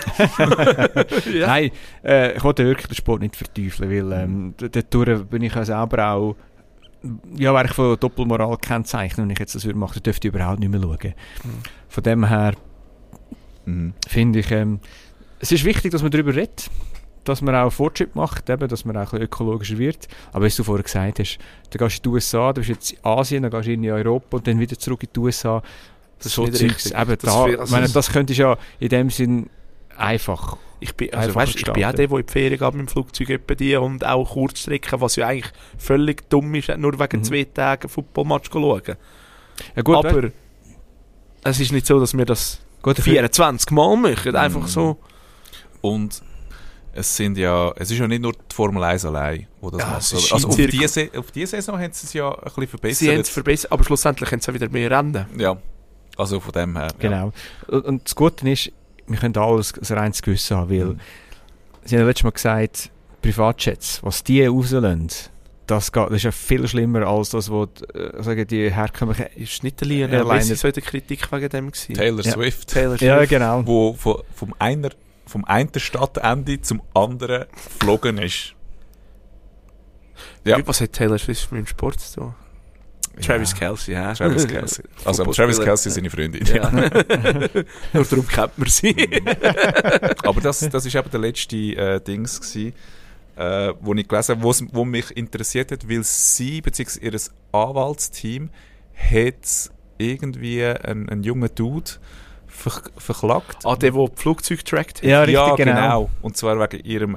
Ja. Nein, äh, ich wollte wirklich den Sport nicht verteufeln, weil ähm, d- dort bin ich ja selber auch ja, wäre ich von Doppelmoral kennzeichnen, wenn ich jetzt das würde machen, dürfte ich überhaupt nicht mehr schauen. Mhm. Von dem her Mhm. finde ich, ähm, es ist wichtig, dass man darüber redet, dass man auch Fortschritt macht, eben, dass man auch ein bisschen ökologischer wird. Aber wie du vorher gesagt hast, dann gehst du in die U S A, du bist jetzt in Asien, dann gehst du in Europa und dann wieder zurück in die U S A. Das ist so nicht Zeugs, richtig. eben Das da, viel- also ich meine, das- das könntest du ja in dem Sinn einfach. Ich bin, also Einfacher weißt, ich bin auch gestalten. der, der in die Ferien geht mit dem Flugzeug etwa die und auch Kurzstrecken, was ja eigentlich völlig dumm ist, nur wegen Mhm. zwei Tagen einen Footballmatch schauen. Ja, gut, Aber es ist nicht so, dass wir das gut, dafür- vierundzwanzig Mal machen. Einfach Mhm. so. Und es sind ja, es ist ja nicht nur die Formel eins allein, wo das Ja, macht. es ist Also auf Skizirkel. diese, auf diese Saison haben sie es ja ein bisschen verbessert. Sie haben es verbessert, aber schlussendlich haben sie auch wieder mehr Rennen. Ja, Also von dem her. Genau. Und, und das Gute ist, wir können alles ein reines Gewissen haben, weil Mhm. sie haben ja letztes Mal gesagt, Privatjets, was die rauslassen, das, geht, das ist ja viel schlimmer als das, was äh, sagen die herkömmlichen... Ist nicht der Lionel Airliner- Messi so in der Kritik wegen dem gewesen? Taylor Ja. Swift, Taylor Ja, Swift. genau. wo von, vom, einer, vom einen Stadtende zum anderen geflogen ist. Ja. Was hat Taylor Swift mit dem Sport zu tun? Travis Kelce, ja. Travis Kelce. Also aber Travis Kelce ist seine Freundin. Ja. Nur darum kennt man sie. Aber das, das ist eben der letzte äh, Dings gewesen, äh, wo ich gelesen habe, wo mich interessiert hat, weil sie bzw. ihr Anwaltsteam hat irgendwie einen, einen jungen Dude ver verklagt. Ah, der, der die Flugzeuge trackt hat. Ja, richtig, ja, genau. genau. Und zwar wegen ihrem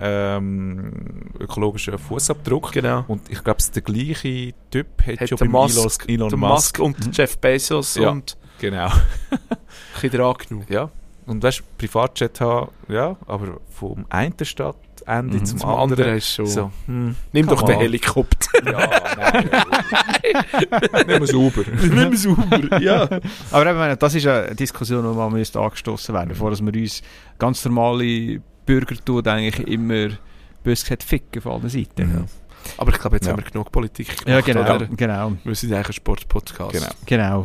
ähm, ökologischen Fußabdruck. Genau. Und ich glaube, der gleiche Typ hat, Hat schon der beim Musk, Elon, Elon der Musk. Musk und Jeff Bezos Ja. und Genau. ein bisschen dran genommen. Ja. Und weißt du, Privatjet haben, ja, aber vom einen Stadtende Mhm. zum, Zum anderen. anderen ist schon... So, hm, Nimm doch come den on. Helikopter. Ja, nein. Nehmen wir es Uber. Nimm es Uber, ja. Aber eben, ich meine, das ist eine Diskussion, die mal müsste angestoßen werden, bevor dass wir uns ganz normale Bürger tun, eigentlich immer bös gesagt ficken von allen Seiten. Mhm. Aber ich glaube, jetzt Ja. haben wir genug Politik gemacht. Ja, genau, Oder? genau, Wir sind eigentlich ein Sportpodcast. Genau. genau.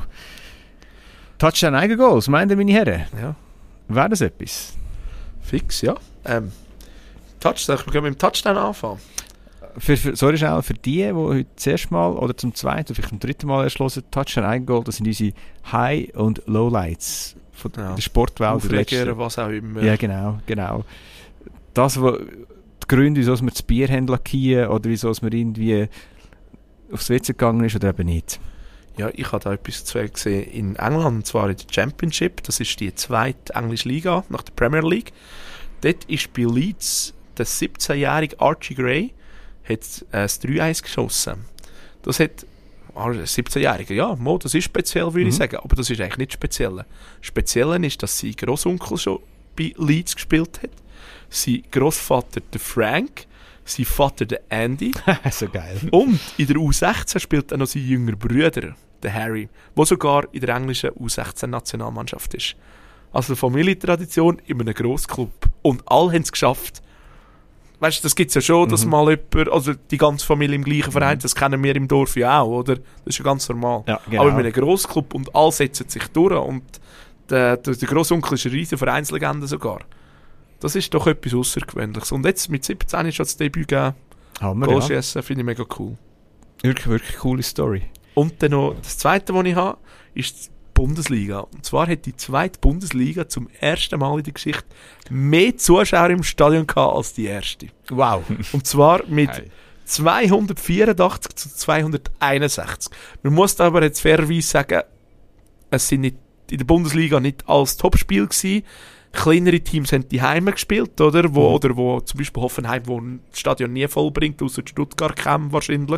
Touchdown Eigengoals, meint ihr, meine Herren? Ja. Wäre das etwas? Fix, ja. Ähm, Touchdown, wir können mit dem Touchdown anfangen. Für, für, sorry schnell, für die, die heute das erste Mal oder zum zweiten oder vielleicht zum dritten Mal erst hören, Touchdown Eigengoal, das sind unsere High- und Lowlights von Ja. der Sportwelt. der Aufreger, letzten- was auch immer. Ja, genau, genau. Das, wo die Gründe, wieso wir das Bier haben lackieren oder wieso wir irgendwie aufs W C gegangen ist oder eben nicht. Ja, ich habe da etwas zu gesehen in England, und zwar in der Championship. Das ist die zweite englische Liga nach der Premier League. Dort ist bei Leeds der siebzehnjährige Archie Gray hat äh, das drei eins geschossen. Das hat ah, siebzehnjährige, ja, Mo, das ist speziell, würde Mhm. ich sagen. Aber das ist eigentlich nicht speziell. Speziell ist, dass sein Grossonkel schon bei Leeds gespielt hat. Sein Grossvater, der Frank, sein Vater, der Andy. So geil. Und in der U sechzehn spielt auch noch sein jüngerer Bruder, der Harry, der sogar in der englischen U sechzehn-Nationalmannschaft ist. Also Familientradition in einem Grossclub. Und alle haben es geschafft. Weißt du, das gibt es ja schon, dass Mhm. mal jemand, also die ganze Familie im gleichen Verein, das kennen wir im Dorf ja auch, oder? Das ist ja ganz normal. Ja, genau. Aber in einem Grossclub und alle setzen sich durch und der, der, der Grossonkel ist eine riesige Vereinslegende sogar. Das ist doch etwas Außergewöhnliches. Und jetzt mit siebzehn ist schon das Debüt gegeben. Hammer, Goal ja. schiessen, finde ich mega cool. Wirklich, wirklich coole Story. Und dann noch das Zweite, was ich habe, ist die Bundesliga. Und zwar hat die zweite Bundesliga zum ersten Mal in der Geschichte mehr Zuschauer im Stadion gehabt als die erste. Wow. Und zwar mit Hey. zweihundertvierundachtzig zu zweihunderteinundsechzig. Man muss aber jetzt fairerweise sagen, es sind nicht, in der Bundesliga nicht alles Topspiel gewesen. Kleinere Teams haben die Heime gespielt, oder? Wo, Mhm. oder wo zum Beispiel Hoffenheim, wo ein Stadion nie voll bringt, außer Stuttgart käme wahrscheinlich.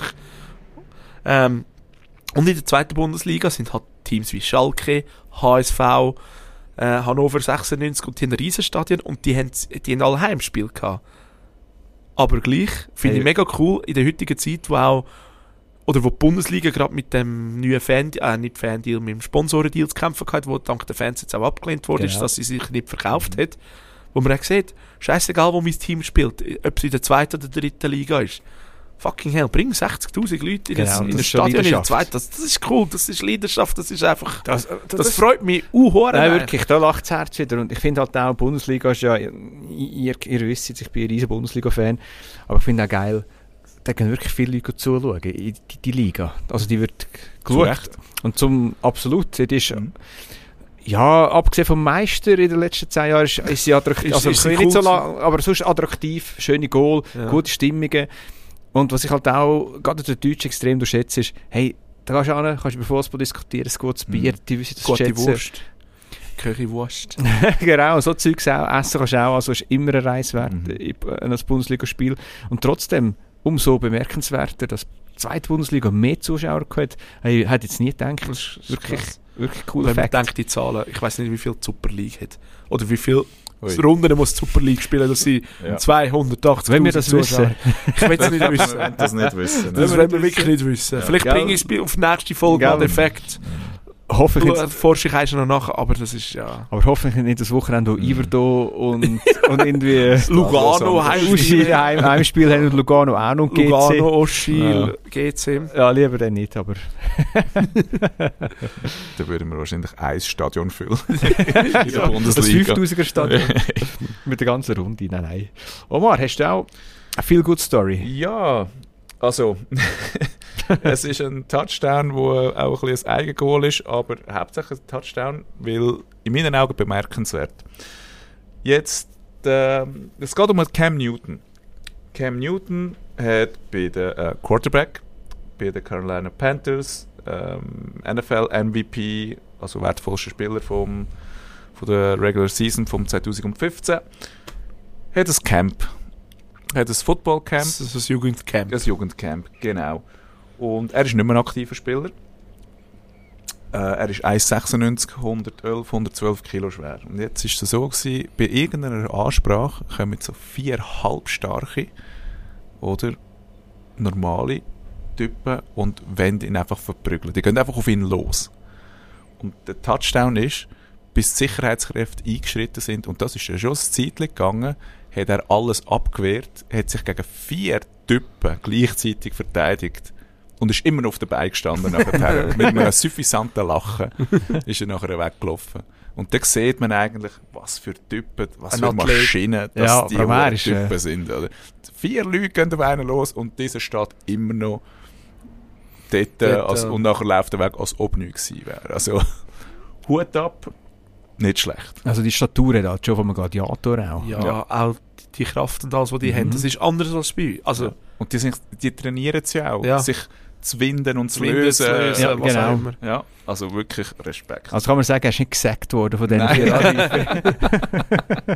Ähm, und in der zweiten Bundesliga sind halt Teams wie Schalke, H S V, äh, Hannover sechsundneunzig und die haben ein Riesenstadion und die haben, die haben alle Heimspiele gehabt. Aber gleich finde Hey. ich mega cool in der heutigen Zeit, wo auch, oder wo die Bundesliga gerade mit dem neuen Fan, äh, nicht Fan-Deal, mit dem Sponsorendeal zu kämpfen hat, wo dank der Fans jetzt auch abgelehnt worden ist, Genau. dass sie sich nicht verkauft hat. Wo man auch sieht, scheißegal, wo mein Team spielt, ob es in der zweiten oder dritten Liga ist. Fucking hell, bring sechzigtausend Leute in, Genau, ein, in das ein ist schon Stadion in der Leidenschaft. zweiten. Das, das ist cool, das ist Leidenschaft, das ist einfach, das, Das, freut mich uh, Nein, wirklich, da lacht das Herz wieder. Und ich finde halt auch, Bundesliga ist ja, ihr, ihr wisst jetzt, ich bin ein riesen Bundesliga-Fan, aber ich finde auch geil, da gehen wirklich viele Leute zuschauen, in die, die Liga. Also die wird geschaut. Recht. Und zum absolut, das ist, Mhm. ja, abgesehen vom Meister in den letzten zehn Jahren, ist, ist sie attraktiv, Ist- also ist sie nicht cool so lang, aber sonst attraktiv, schöne Goal, Ja. gute Stimmungen. Und was ich halt auch, gerade in der Deutsch extrem schätze, ist, hey, da gehst du hin, kannst über Fußball diskutieren, ein gutes Bier, Mhm. die wissen das gute schätzen. Wurst. Currywurst. Genau, so Zeugs auch, essen kannst du auch, also ist immer ein Reis wert, Mhm. in ein Bundesligaspiel. Und trotzdem, umso bemerkenswerter, dass die zweite Bundesliga mehr Zuschauer gehabt hat. Ich hätte jetzt nie gedacht, Das ist- das ist wirklich, krass. wirklich cooler Wenn man Fakt. denkt, die Zahlen, ich weiß nicht, wie viel die Super League hat. Oder wie viel Ui. Runden muss die Super League spielen, dass sie Ja. zweihundertachtzig Wenn wir das wissen. Ich will es nicht Wir wissen. wollen das nicht wissen. Das ne? wollen wir wirklich nicht wissen. Ja. Vielleicht Gell? bringe ich es auf die nächste Folge Gell? an den Effekt. hoffentlich Du nicht, forschst ich noch nachher, aber das ist ja... aber hoffentlich nicht das Wochenende, wo Iverdo und, und irgendwie Lugano, Uschi Heimspiel. Heim, Heimspiel haben und Lugano auch noch G C. Lugano, Oschi, Ja. G C. Ja, lieber dann nicht, aber Da würden wir wahrscheinlich ein Stadion füllen. In der das Bundesliga. fünftausender Stadion mit der ganzen Runde. Nein, nein. Omar, hast du auch eine Feel-Good-Story? Ja, also es ist ein Touchdown, wo auch ein bisschen ein Eigengoal ist, aber hauptsächlich ein Touchdown, weil in meinen Augen bemerkenswert. Jetzt, äh, es geht um Cam Newton. Cam Newton hat bei der äh, Quarterback, bei den Carolina Panthers, ähm, N F L M V P, also wertvollster Spieler vom, von der Regular Season vom zwanzig fünfzehn, hat ein Camp. Hat ein Football-Camp. Das ist das Jugendcamp. Das Jugendcamp, genau. Und er ist nicht mehr ein aktiver Spieler. Äh, er ist eins Komma sechsundneunzig, hundertelf, hundertzwölf Kilo schwer. Und jetzt war es so gewesen, bei irgendeiner Ansprache kommen so vier halbstarke oder normale Typen und wollen ihn einfach verprügeln. Die gehen einfach auf ihn los. Und der Touchdown ist, bis die Sicherheitskräfte eingeschritten sind, und das ist ja schon ein Zeitchen gegangen, hat er alles abgewehrt, hat sich gegen vier Typen gleichzeitig verteidigt und ist immer noch auf den Beinen gestanden nachher. Mit einem suffisanten Lachen ist er nachher weggelaufen. Und da sieht man eigentlich, was für Typen, was Ein für Athlet. Maschinen das Ja, die aber er ist, Typen äh, sind. Oder? Vier Leute gehen auf einen los und dieser steht immer noch dort, Dort, als, äh, und nachher läuft er weg, als ob nichts gewesen wäre. Also, Hut ab, nicht schlecht. Also die Statur hat halt schon vom Gladiator auch. Ja, Ja. auch die Kraft und alles, was die Mhm. haben, das ist anders als bei uns. Also, Ja. Und die, sind, die trainieren es ja auch, Ja. sich zu winden und zu Winden lösen. zu lösen, Ja, was genau. auch immer. Ja, also wirklich Respekt. Also kann man sagen, er ist nicht gesackt worden von diesen Nein. vier Angreifern.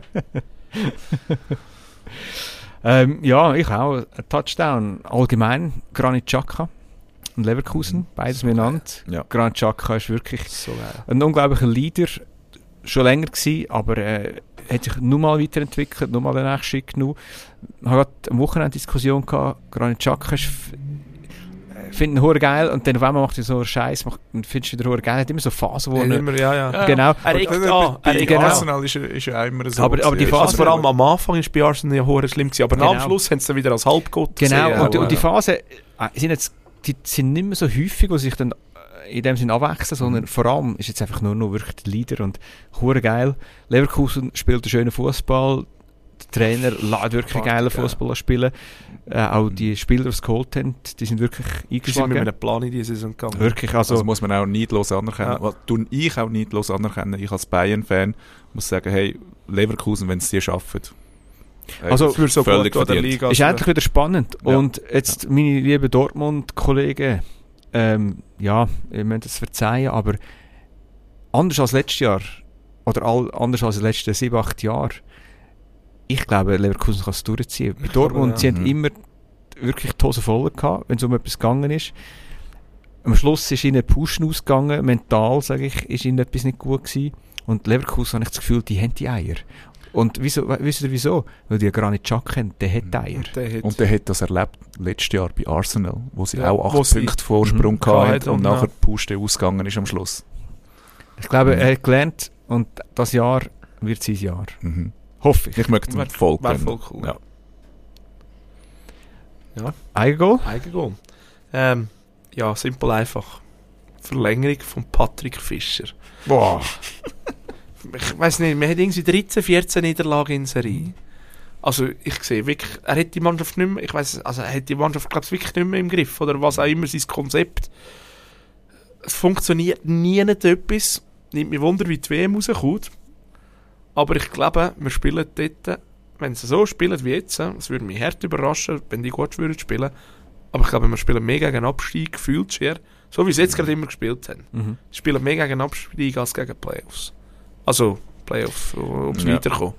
ähm, ja, ich auch. Ein Touchdown. Allgemein Granit Xhaka und Leverkusen, beides miteinander. Ja. Granit Xhaka ist wirklich So geil. ein unglaublicher Leader. Schon länger gewesen, aber äh, hat sich nur mal weiterentwickelt, nur mal den nächsten Schritt genommen. Ich hatte gerade am Wochenende eine Diskussion gehabt, Granit Xhaka ist finde ihn hure geil und dann auf einmal macht er so einen Scheiß, und findest du wieder hure geil. Er hat immer so Phasen, wo Ja, er, immer, ja, ja. genau. Er regt Und, äh, an. bei Er regt genau. an. Arsenal ist, er- ist ja auch immer so. Aber- aber die gewesen. Phase- Also vor allem am Anfang ist bei Arsenal ja hure schlimm gewesen, aber Genau. am Schluss haben sie dann wieder als Halbgott Genau, gesehen. und, auch, und die ja. Phasen äh, sind jetzt, die sind nicht mehr so häufig, wo sie sich dann äh, in dem Sinne abwechseln, sondern vor allem ist jetzt einfach nur noch wirklich der Leader und hure geil. Leverkusen spielt einen schönen Fußball, der Trainer lässt wirklich einen geilen Ja. Fußball spielen. Äh, auch die Spieler, die es geholt haben, die sind wirklich Die sind mit eingeschlagen. einem Plan in diese Saison gegangen. Wirklich, also, Also muss man auch neidlos anerkennen. Ja. Was tue ich auch neidlos anerkennen. Ich als Bayern-Fan muss sagen, hey, Leverkusen, wenn sie es schaffen. Hey, Also, für so völlig gut an der verdient. Liga. ist endlich wieder spannend. Ja. Und jetzt, meine lieben Dortmund-Kollegen, ähm, ja, ihr müsst es verzeihen, aber anders als letztes Jahr, oder all, anders als in den letzten sieben, acht Jahren, ich glaube, Leverkusen kann es durchziehen. Bei Dortmund, ja. sie haben Mhm. immer wirklich die Hose voll gehabt, wenn es um etwas gegangen ist. Am Schluss ist ihnen Pushen ausgegangen, mental, sage ich, ist ihnen etwas nicht gut gewesen. Und Leverkusen habe ich das Gefühl, die haben die Eier. Und wieso, we- wisst ihr wieso? Weil die ja gar nicht Chuck haben, der hat die Eier. Der hat- Und der hat das erlebt letztes Jahr bei Arsenal, wo sie Ja, auch wo acht sie- Punkte Vorsprung Mhm. hatten Gehabt und und nachher ja. die Puste ausgegangen ist am Schluss. Ich glaube, Mhm. er hat gelernt und das Jahr wird sein Jahr. Mhm. Hoffe ich. Ich möchte Wär- dem Volk wär gönnen. voll cool. Ja. Eigengoal? Eigengoal. Ähm, ja, simpel einfach. Verlängerung von Patrick Fischer. Boah. Ich weiss nicht, wir haben irgendwie dreizehn, vierzehn Niederlagen in Serie. Also ich sehe wirklich, er hat die Mannschaft nicht mehr, ich weiss, also er hat die Mannschaft, glaube ich, wirklich nicht mehr im Griff, oder was auch immer sein Konzept. Es funktioniert nie nicht etwas. Nimmt mich Wunder, wie die W M rauskommt. Aber ich glaube, wir spielen dort, wenn sie so spielen wie jetzt, es würde mich hart überraschen, wenn die gut würden spielen. Aber ich glaube, wir spielen mehr gegen Abstieg, gefühlt schier. So wie sie jetzt gerade immer gespielt haben. Mhm. Sie spielen mehr gegen Abstieg als gegen Playoffs. Also Playoffs, ums Ja. Weiterkommen.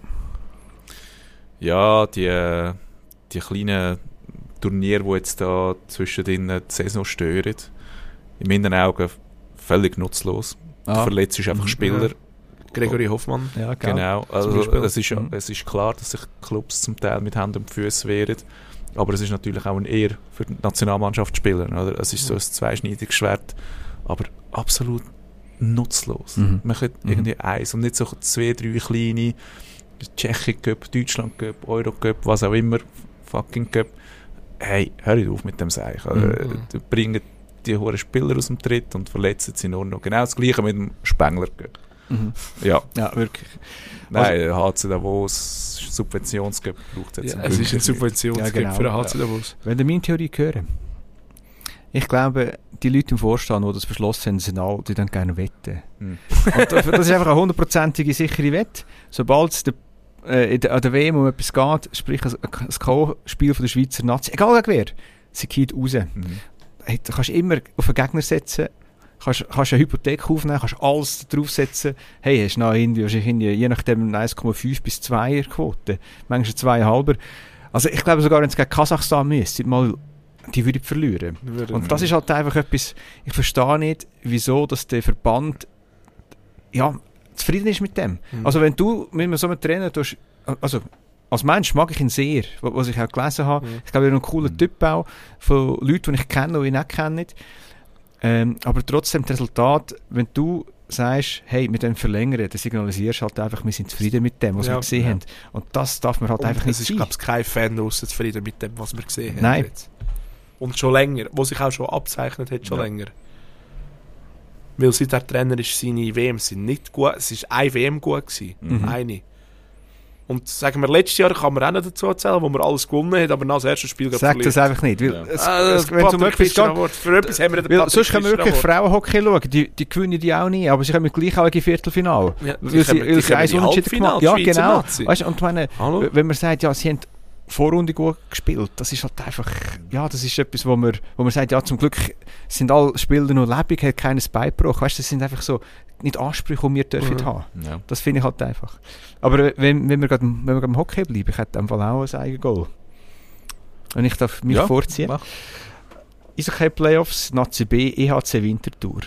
Ja, die, äh, die kleinen Turniere, die jetzt da zwischen den die Saison stören, in meinen Augen völlig nutzlos. Ah. Du verletzt einfach Mhm. Spieler. Gregory Hoffmann. Ja, gell. Genau. Also, Beispiel. es, ist, Mhm. es ist klar, dass sich Clubs zum Teil mit Händen und Füßen wehren. Aber es ist natürlich auch ein Ehr für die Nationalmannschaft zu spielen. Oder? Es ist so ein zweischneidiges Schwert. Aber absolut nutzlos. Mhm. Man könnte Mhm. irgendwie eins und nicht so zwei, drei kleine Tschechien-Cup, Deutschland-Cup, Euro-Cup, was auch immer, fucking Cup. Hey, hör auf mit dem Seich. Also, Mhm. die bringen die hohen Spieler aus dem Tritt und verletzen sie nur noch. Genau das Gleiche mit dem Spengler-Cup. Mhm. Ja, Ja, wirklich. nein, H C Davos, Subventionscup braucht es jetzt. Ja, es ist ein Subventionscup Ja, genau. für den H C Davos. Wenn ihr meine Theorie hören, ich glaube, die Leute im Vorstand, die das beschlossen haben, sind alle, die dann gerne wetten. Hm. Und das ist einfach eine hundertprozentige sichere Wette. Sobald es der, äh, in der, an der W M um etwas geht, sprich ein, ein K O-Spiel von der Schweizer Nazi, egal gegen wer, sie geht raus. Mhm. Hey, du kannst immer auf einen Gegner setzen, kannst, kannst eine Hypothek aufnehmen, kannst alles draufsetzen. Hey, hast du noch irgendwie, wahrscheinlich irgendwie, je nachdem eins Komma fünf bis zwei Quote, manchmal zwei Komma fünf. Also ich glaube sogar, wenn es gegen Kasachstan müsste, mal, die würde ich verlieren. Und das ist halt einfach etwas, ich verstehe nicht, wieso dass der Verband ja, zufrieden ist mit dem. Mhm. Also wenn du mit so einem Trainer tust, also als Mensch mag ich ihn sehr, wa- was ich auch gelesen habe. Mhm. Ich glaube, er ist ein cooler Mhm. Typ auch, von Leuten, die ich kenne und ihn nicht kenne. Ähm, aber trotzdem, das Resultat, wenn du sagst, hey, mit dem verlängern, dann signalisierst du halt einfach, wir sind zufrieden mit dem, was Ja, wir gesehen ja. haben. Und das darf man halt Und einfach nicht es ist, sein. glaube ich, kein Fan draussen zufrieden mit dem, was wir gesehen haben. Nein. Jetzt. Und schon länger, wo sich auch schon abzeichnet hat, schon Ja. länger. Weil seit der Trainer ist, seine W M sind nicht gut, es ist eine W M gut gewesen, Mhm. eine. Und sagen wir, letztes Jahr kann man auch noch dazu erzählen, wo man alles gewonnen hat, aber nach dem ersten Spiel gerade Sag das einfach nicht. Weil Ja. es, Ah, es, wenn es um etwas geht, Wort. Für etwas haben wir den weil Patrick sonst können wir Fischer wirklich Award. Frauenhockey schauen, die, die gewinnen die auch nie, aber sie kommen gleich auch in die Viertelfinale. Ja, die Weil sie, kommen- weil die sie kommen eins in die unentschieden Halbfinale, gemacht. Ja, die Schweizer genau. Nazi. Weißt, du, und meine, Hallo? wenn man sagt, ja, sie haben die Vorrunde gut gespielt, das ist halt einfach, ja, das ist etwas, wo man, wo man sagt, ja, zum Glück sind alle Spieler noch lebendig, hat keines Beibruch. Weißt du, das sind einfach so nicht Ansprüche, die wir dürfen Mhm. haben. Ja. Das finde ich halt einfach. Aber wenn, wenn wir gerade wenn wir gerade im Hockey bleiben, ich hätte in dem Fall auch ein Eigengoal. Wenn ich darf mich Ja, vorziehen. mach. Eishockey Playoffs, Nazi B, E H C Winterthur.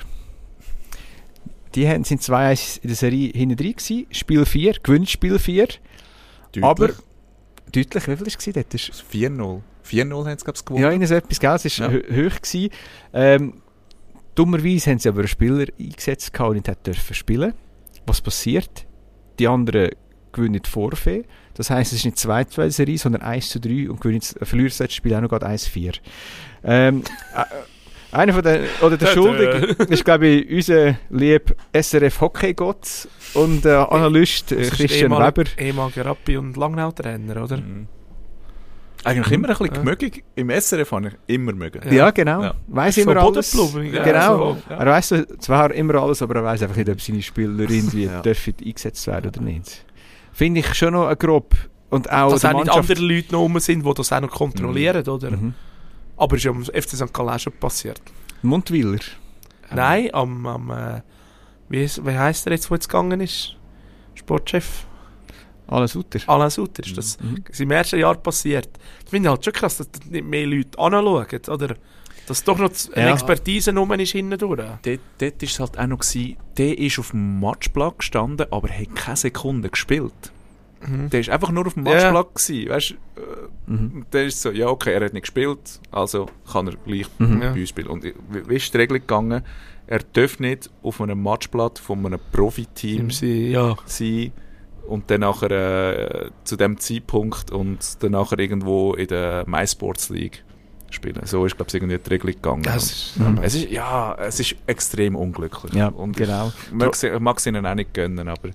Die haben, sind zwei eins in der Serie hinten drin gewesen. Spiel vier, gewinnt Spiel vier. Deutlich. Aber deutlich, wie viel war es gewesen? Dort ist, vier null. vier null haben sie, glaube ich, gewonnen. ja, ihnen so etwas, gell? Es war Ja. hö- hoch gewesen. Ähm, dummerweise haben sie aber einen Spieler eingesetzt, der nicht hätte dürfen spielen. Was passiert? Die anderen gewinnen die Vorfee. Das heisst, es ist nicht zwei zwei Serie, sondern eins zu drei und gewinnen das- verlieren das letzte Spiel auch noch gerade eins vier. Ähm, äh, einer von den, oder der Dö, Schuldige dö. ist, glaube ich, unser lieb S R F-Hockey-Gott und äh, Analyst äh, Das ist Christian ehemalig- Weber. Ehemaliger Rappi- und Langnau-Trainer, oder? Mhm. Eigentlich immer ein bisschen Ja. gemögig. Im S R F habe ich immer mögen. Ja, Ja. genau. Ja. Weiss So immer alles. Bodenblubbering, ja, Genau. so, ja. Er weiss zwar immer alles, aber er weiss einfach nicht, ob seine Spieler irgendwie Ja. dürfen eingesetzt werden oder nicht. Finde ich schon noch ein grob. Und auch Dass die auch nicht Mannschaft- andere Leute noch rum sind, die das auch noch kontrollieren, oder? Mhm. Aber ist ja am F C Sankt Gallen auch schon passiert. Mundwiller. Nein, am, am äh, wie, ist- wie heisst er jetzt, wo jetzt gegangen ist? Sportchef Alles Uter. Alain Sutter. Ist das Mhm. ist im ersten Jahr passiert. Ich finde halt schon krass, dass nicht mehr Leute anschauen, oder? Dass doch noch eine Ja. Expertise rum ist hinten durch. Dort, dort war es halt auch noch, gewesen, der ist auf dem Matchblatt gestanden, aber hat keine Sekunde gespielt. Mhm. Der war einfach nur auf dem Ja. Matchblatt. gewesen, Weißt du, äh, Mhm. der ist so, ja, okay, er hat nicht gespielt, also kann er gleich Mhm. bei uns spielen. Und wie wie ist die Regel gegangen? Er darf nicht auf einem Matchblatt von einem Profiteam Im Sie, ja. sein und dann nachher äh, zu dem Zeitpunkt und dann nachher irgendwo in der MySports League spielen. So ist, glaube ich, irgendwie die Regel gegangen. Das ist, Mhm. es ist, ja, es ist extrem unglücklich. Ja, und genau. ich mag, sie- ich mag es ihnen auch nicht gönnen, aber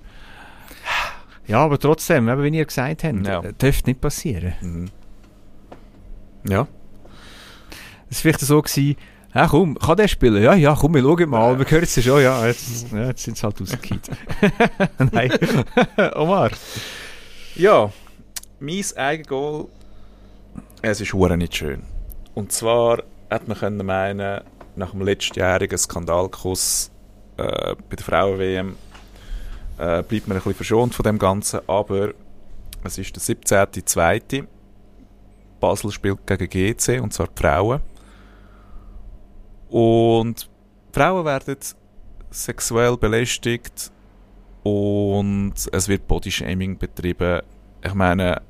Ja, aber trotzdem, eben, wie ihr gesagt habt, Ja. äh, dürfte nicht passieren. mhm. ja. Es war vielleicht so gewesen, ja komm, kann der spielen? Ja, ja, komm, wir schauen mal. Wir hören es ja schon, ja, jetzt, ja, jetzt sind sie halt rausgekippt. Nein. Omar. Ja, mein Eigengoal, es ist hure nicht schön. Und zwar hätte man können meinen, nach dem letztjährigen Skandalkuss äh, bei der Frauen-W M äh, bleibt man ein bisschen verschont von dem Ganzen, aber es ist der siebzehnter zweite Basel spielt gegen G C, und zwar die Frauen. Und die Frauen werden sexuell belästigt und es wird Bodyshaming betrieben. Ich meine,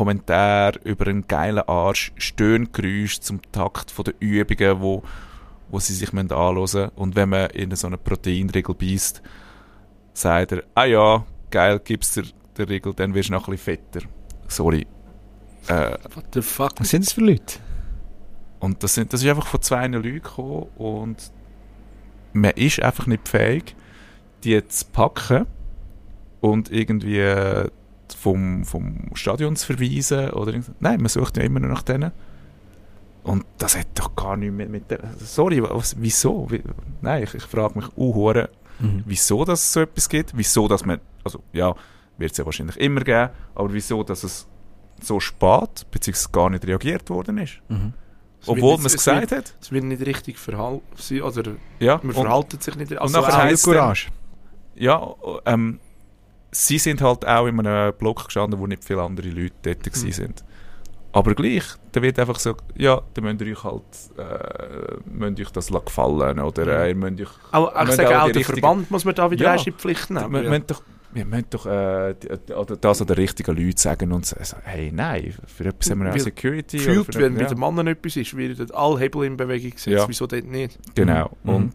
Kommentar über einen geilen Arsch, Stöhngeräusch zum Takt von der Übungen, wo, wo sie sich anhören müssen. Und wenn man in so eine Proteinriegel beißt, sagt er, ah ja, geil, gibst dir den Riegel, dann wirst du noch ein bisschen fetter. Sorry. Äh, What the fuck? Was sind das für Leute? und das, sind, das ist einfach von zwei Leuten gekommen und man ist einfach nicht fähig, die zu packen und irgendwie äh, vom, vom Stadion zu verweisen. Oder nein, man sucht ja immer noch nach denen. Und das hat doch gar nichts mit, mit der... Sorry, was, wieso? Wie, nein, ich, ich frage mich uh, Mhm. wieso dass es so etwas gibt. Wieso, dass man... Also ja, wird es ja wahrscheinlich immer geben, aber wieso, dass es so spät, beziehungsweise gar nicht reagiert worden ist. Mhm. Obwohl wird man es nicht- gesagt wird, hat. Es wird nicht richtig verhalten. Oder Ja, man und, verhaltet sich nicht... und nachher auch- heisst es Courage. ja, ähm, sie sind halt auch in einem Block gestanden, wo nicht viele andere Leute dort Mhm. mhm. sind. Aber gleich, da wird einfach so, ja, dann müsst ihr euch halt, äh, müsst euch das gefallen oder äh, ihr müsst euch... Auch, ich müsst sage auch auch, die der richtigen- Verband muss man da wieder Ja. erst in die Pflicht nehmen. Wir Ja. müssen doch, wir müssen doch äh, die- oder das an den richtigen Leuten sagen und sagen, hey, nein, für etwas haben wir auch Weil Security. oder Gefühlt, für- wenn ja, bei den Männern etwas ist, wird dort alle Hebel in Bewegung gesetzt. Ja. Wieso dort nicht? Genau. Mhm. Und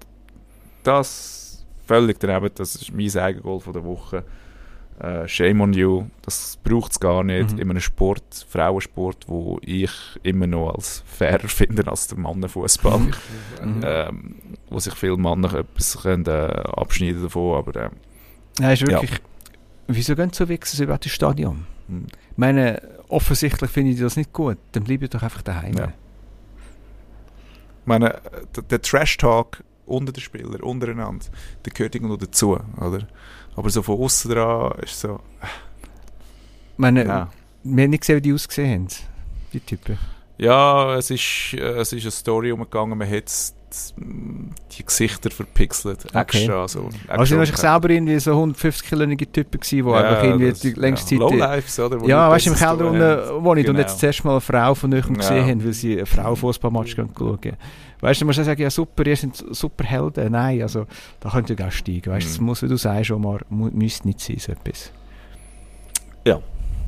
das völlig daneben, das ist mein Eigengoal von der Woche. Äh, shame on you, das braucht es gar nicht Mhm. in einem Sport, Frauensport, wo ich immer noch als fairer finde als der Mannenfußball. Mhm. ähm, wo sich viele Männer etwas können, äh, abschneiden davon, aber äh, Ja, ist wirklich... Wieso gehen so Wichser überhaupt ins Stadion? hm. Ich meine, offensichtlich finde ich das nicht gut. Dann bleibe ich doch einfach daheim. Ja. Ich meine, der, der Trash-Talk unter den Spielern, untereinander, der gehört irgendwo dazu, oder? Aber so von außen dran ist so... Ich meine, Ja. wir haben nicht gesehen, wie die ausgesehen haben. Die Typen. Ja, es ist, äh, es ist eine Story umgegangen, man hat s- die Gesichter verpixelt, Okay. extra. So, extra Also sind wahrscheinlich selber irgendwie so hundertfünfzig-kiloige Typen gewesen, die einfach irgendwie das- die längste ja, Zeit... Lowlifes, oder? Wo Ja, nicht weißt du, im besser Keller tun unten haben. wohne ich und Genau. jetzt zuerst mal eine Frau von euch Ja. gesehen haben, weil sie einen Frauenfußballmatch schauen. Weißt du, du musst ja sagen, ja super, ihr seid super Helden. Nein, also da könnt ihr auch steigen. Weißt du, es Mhm. muss, wie du sagst, schon mal, mu- müsste nicht sein, so etwas. Ja.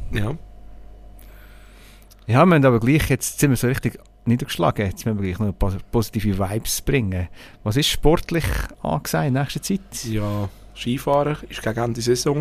Ja, wir haben aber gleich, jetzt sind wir so richtig niedergeschlagen. Jetzt müssen wir gleich noch pos- positive Vibes bringen. Was ist sportlich angesagt in nächster Zeit? Ja, Skifahren ist gegen Ende Saison.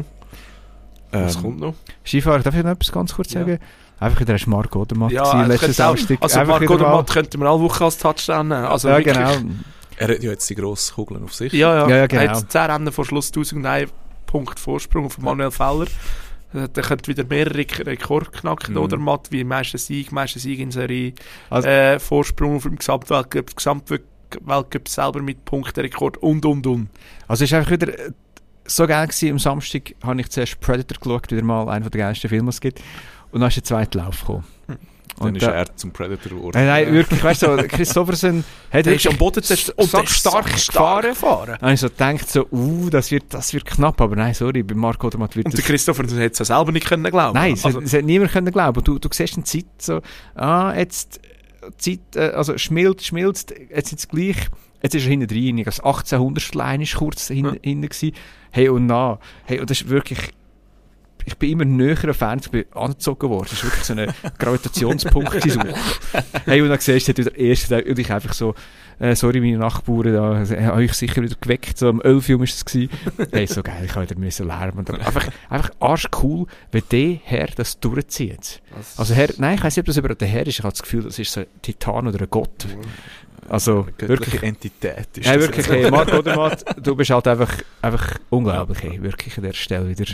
Was Ähm, kommt noch? Skifahren, darf ich noch etwas ganz kurz Ja. sagen? Einfach wieder ein Marco Odermatt Ja, gewesen, es letzten könnte auch- Samstag. Also Einfach Marco wieder mal- Odermatt könnte man alle Woche als Touchdown nehmen. Also ja, wirklich. genau. Er hat ja jetzt die grossen Kugeln auf sich. Ja, ja. Ja, ja, Er genau. hat zehn Rennen vor Schluss tausendeins Punkt Vorsprung auf Manuel Feller. Äh, Der könnte wieder mehrere Rek- Rekorde knacken, Mhm. oder Matt, wie meisten Sieg, meisten Sieg in Serie, Also- äh, Vorsprung auf dem Gesamtweltcup, Gesamtweltcup selber mit Punkterekord und, und, und. Also es ist einfach wieder äh, so geil gewesen. Am Samstag habe ich zuerst Predator geschaut, wieder mal einer der geilsten Filme, die es gibt. Und dann ist der zweite Lauf gekommen. Dann Und ist da- er zum Predator geworden. Nein, nein, wirklich, weißt du, so, Christopherson hat Der ist wirklich am Boden zerst- und so der ist stark gefahren. gefahren. Dann habe ich so gedacht, so, uh, das wird, das wird knapp, aber nein, sorry, bei Marco Odermatt wird Und der das... Christopher hätte es ja selber nicht können glauben. Nein, es, also, hat, es hat niemand können glauben. Du, du siehst eine Zeit so, ah, jetzt, Zeit, äh, also schmilzt, schmilzt, jetzt ist es gleich, jetzt ist er hinten drin, das achtzehnhundertstel ist kurz hin, Ja. hinten gewesen. Hey, und na, hey, und das ist wirklich, ich bin immer näher an Fans, ich bin angezogen worden. Das ist wirklich so ein Gravitationspunkt. so. Hey, und dann siehst du den ersten Tag, und ich einfach so, äh, sorry, meine Nachbarn, da äh, habe ich sicher wieder geweckt, so am elf Uhr war es gewesen. Hey, so geil, ich habe wieder müssen lernen. Und dann einfach, einfach arschcool, wenn der Herr das durchzieht. Also Herr, nein, ich weiss nicht, ob das über den Herr ist, ich habe das Gefühl, das ist so ein Titan oder ein Gott. Also, Eine wirklich. göttliche Entität ist Ja, das wirklich, jetzt. hey, Marco Odermatt, du bist halt einfach, einfach unglaublich, hey, wirklich an der Stelle wieder.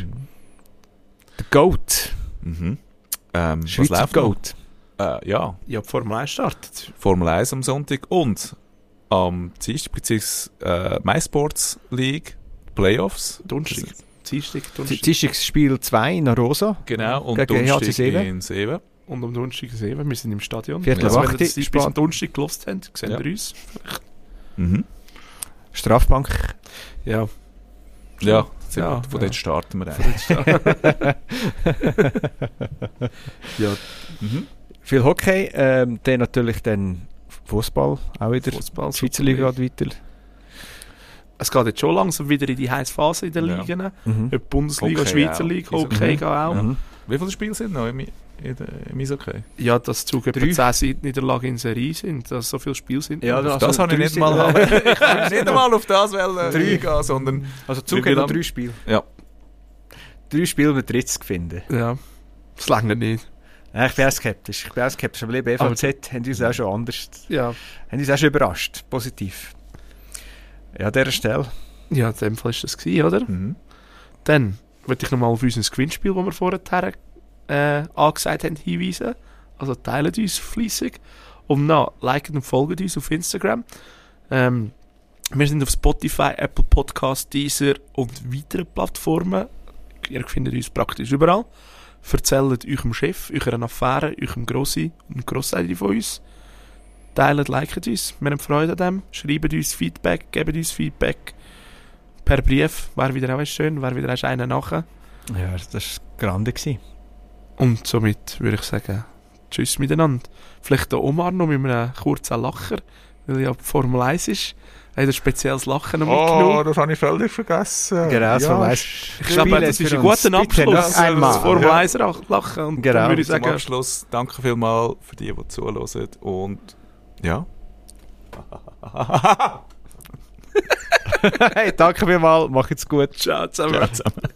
Der Goat. Mhm. Ähm, was Schweizer läuft noch? Goat. Äh, ja, ja, die Formel eins startet. Formel eins am Sonntag und am Dienstag beziehungsweise äh, MySports League Playoffs. Donnerstag. Dienstag, Donnerstag. Dienstags Spiel zwei in Rosa. Genau, und Gegen H C Donnerstag Seven. in Seven. Und am Donnerstag sehen wir, wir sind im Stadion. Viertel also, ab wenn ihr acht, das bis spät. am Donnerstag gelost habt, sehen Ja. wir uns. Mhm. Strafbank. Ja. Ja, Ja, von ja. dort starten wir eigentlich. Ja, Mhm. Viel Hockey. Ähm, dann natürlich dann Fußball auch wieder. Fußball, Die Schweizer Liga geht weiter. es geht jetzt schon langsam wieder in die heiße Phase in den Ja. Ligen. Mhm. Ob Bundesliga, Hockey Schweizer auch. Liga, Wieso Hockey nicht? geht auch. Mhm. Wie viele Spiele sind noch im, in der, im Eishockey? Ja, dass Zug etwa Drei. zehn Niederlagen in Serie sind, dass so viele Spiele sind. Ja, Auf also das habe ich drei nicht sind- mal, ich kann nicht mal auf das wollen Drei. eingehen, sondern Also Wie Zug viel hat noch haben- drei Spiele. ja. Drei Spiele mit dreißig finden. Ja, das lange nicht. Ja, ich bin auch skeptisch. Ich bin auch skeptisch. Aber die B V Z haben uns auch schon anders... Ja, Haben uns auch schon überrascht. Positiv. Ja, an dieser Stelle. ja, in dem Fall war das gewesen, oder? Mhm. Dann möchte ich nochmal auf unser Gewinnspiel, das wir vorher äh, angesagt haben, hinweisen. Also teilt uns fleissig. Und dann liken und folgen uns auf Instagram. Ähm, wir sind auf Spotify, Apple Podcasts, Deezer und weiteren Plattformen. Ihr findet uns praktisch überall. Erzählt eurem Chef, eurer Affäre, eurem Grossi und Grosseide von uns. Teilt, liket uns. Wir haben Freude an dem. Schreibt uns Feedback, gebt uns Feedback. Per Brief. Wäre wieder auch schön, wäre wieder erst einer nachher. Ja, das war grande gewesen. Und somit würde ich sagen, tschüss miteinander. Vielleicht der Omar noch mit einem kurzen Lacher, weil ja die Formel eins ist. Er hat ein spezielles Lachen noch Oh, mitgenommen. das habe ich völlig vergessen. Genau, so weißt Ich glaube, das ist ein guter Abschluss. Das Einmal. Das Formel eins Lachen. Und Genau. dann würde ich Zum sagen, Abschluss, danke vielmals für die, die zuhören. Und ja. Hey, danke vielmals. Macht's gut. ciao zusammen. Ciao zusammen.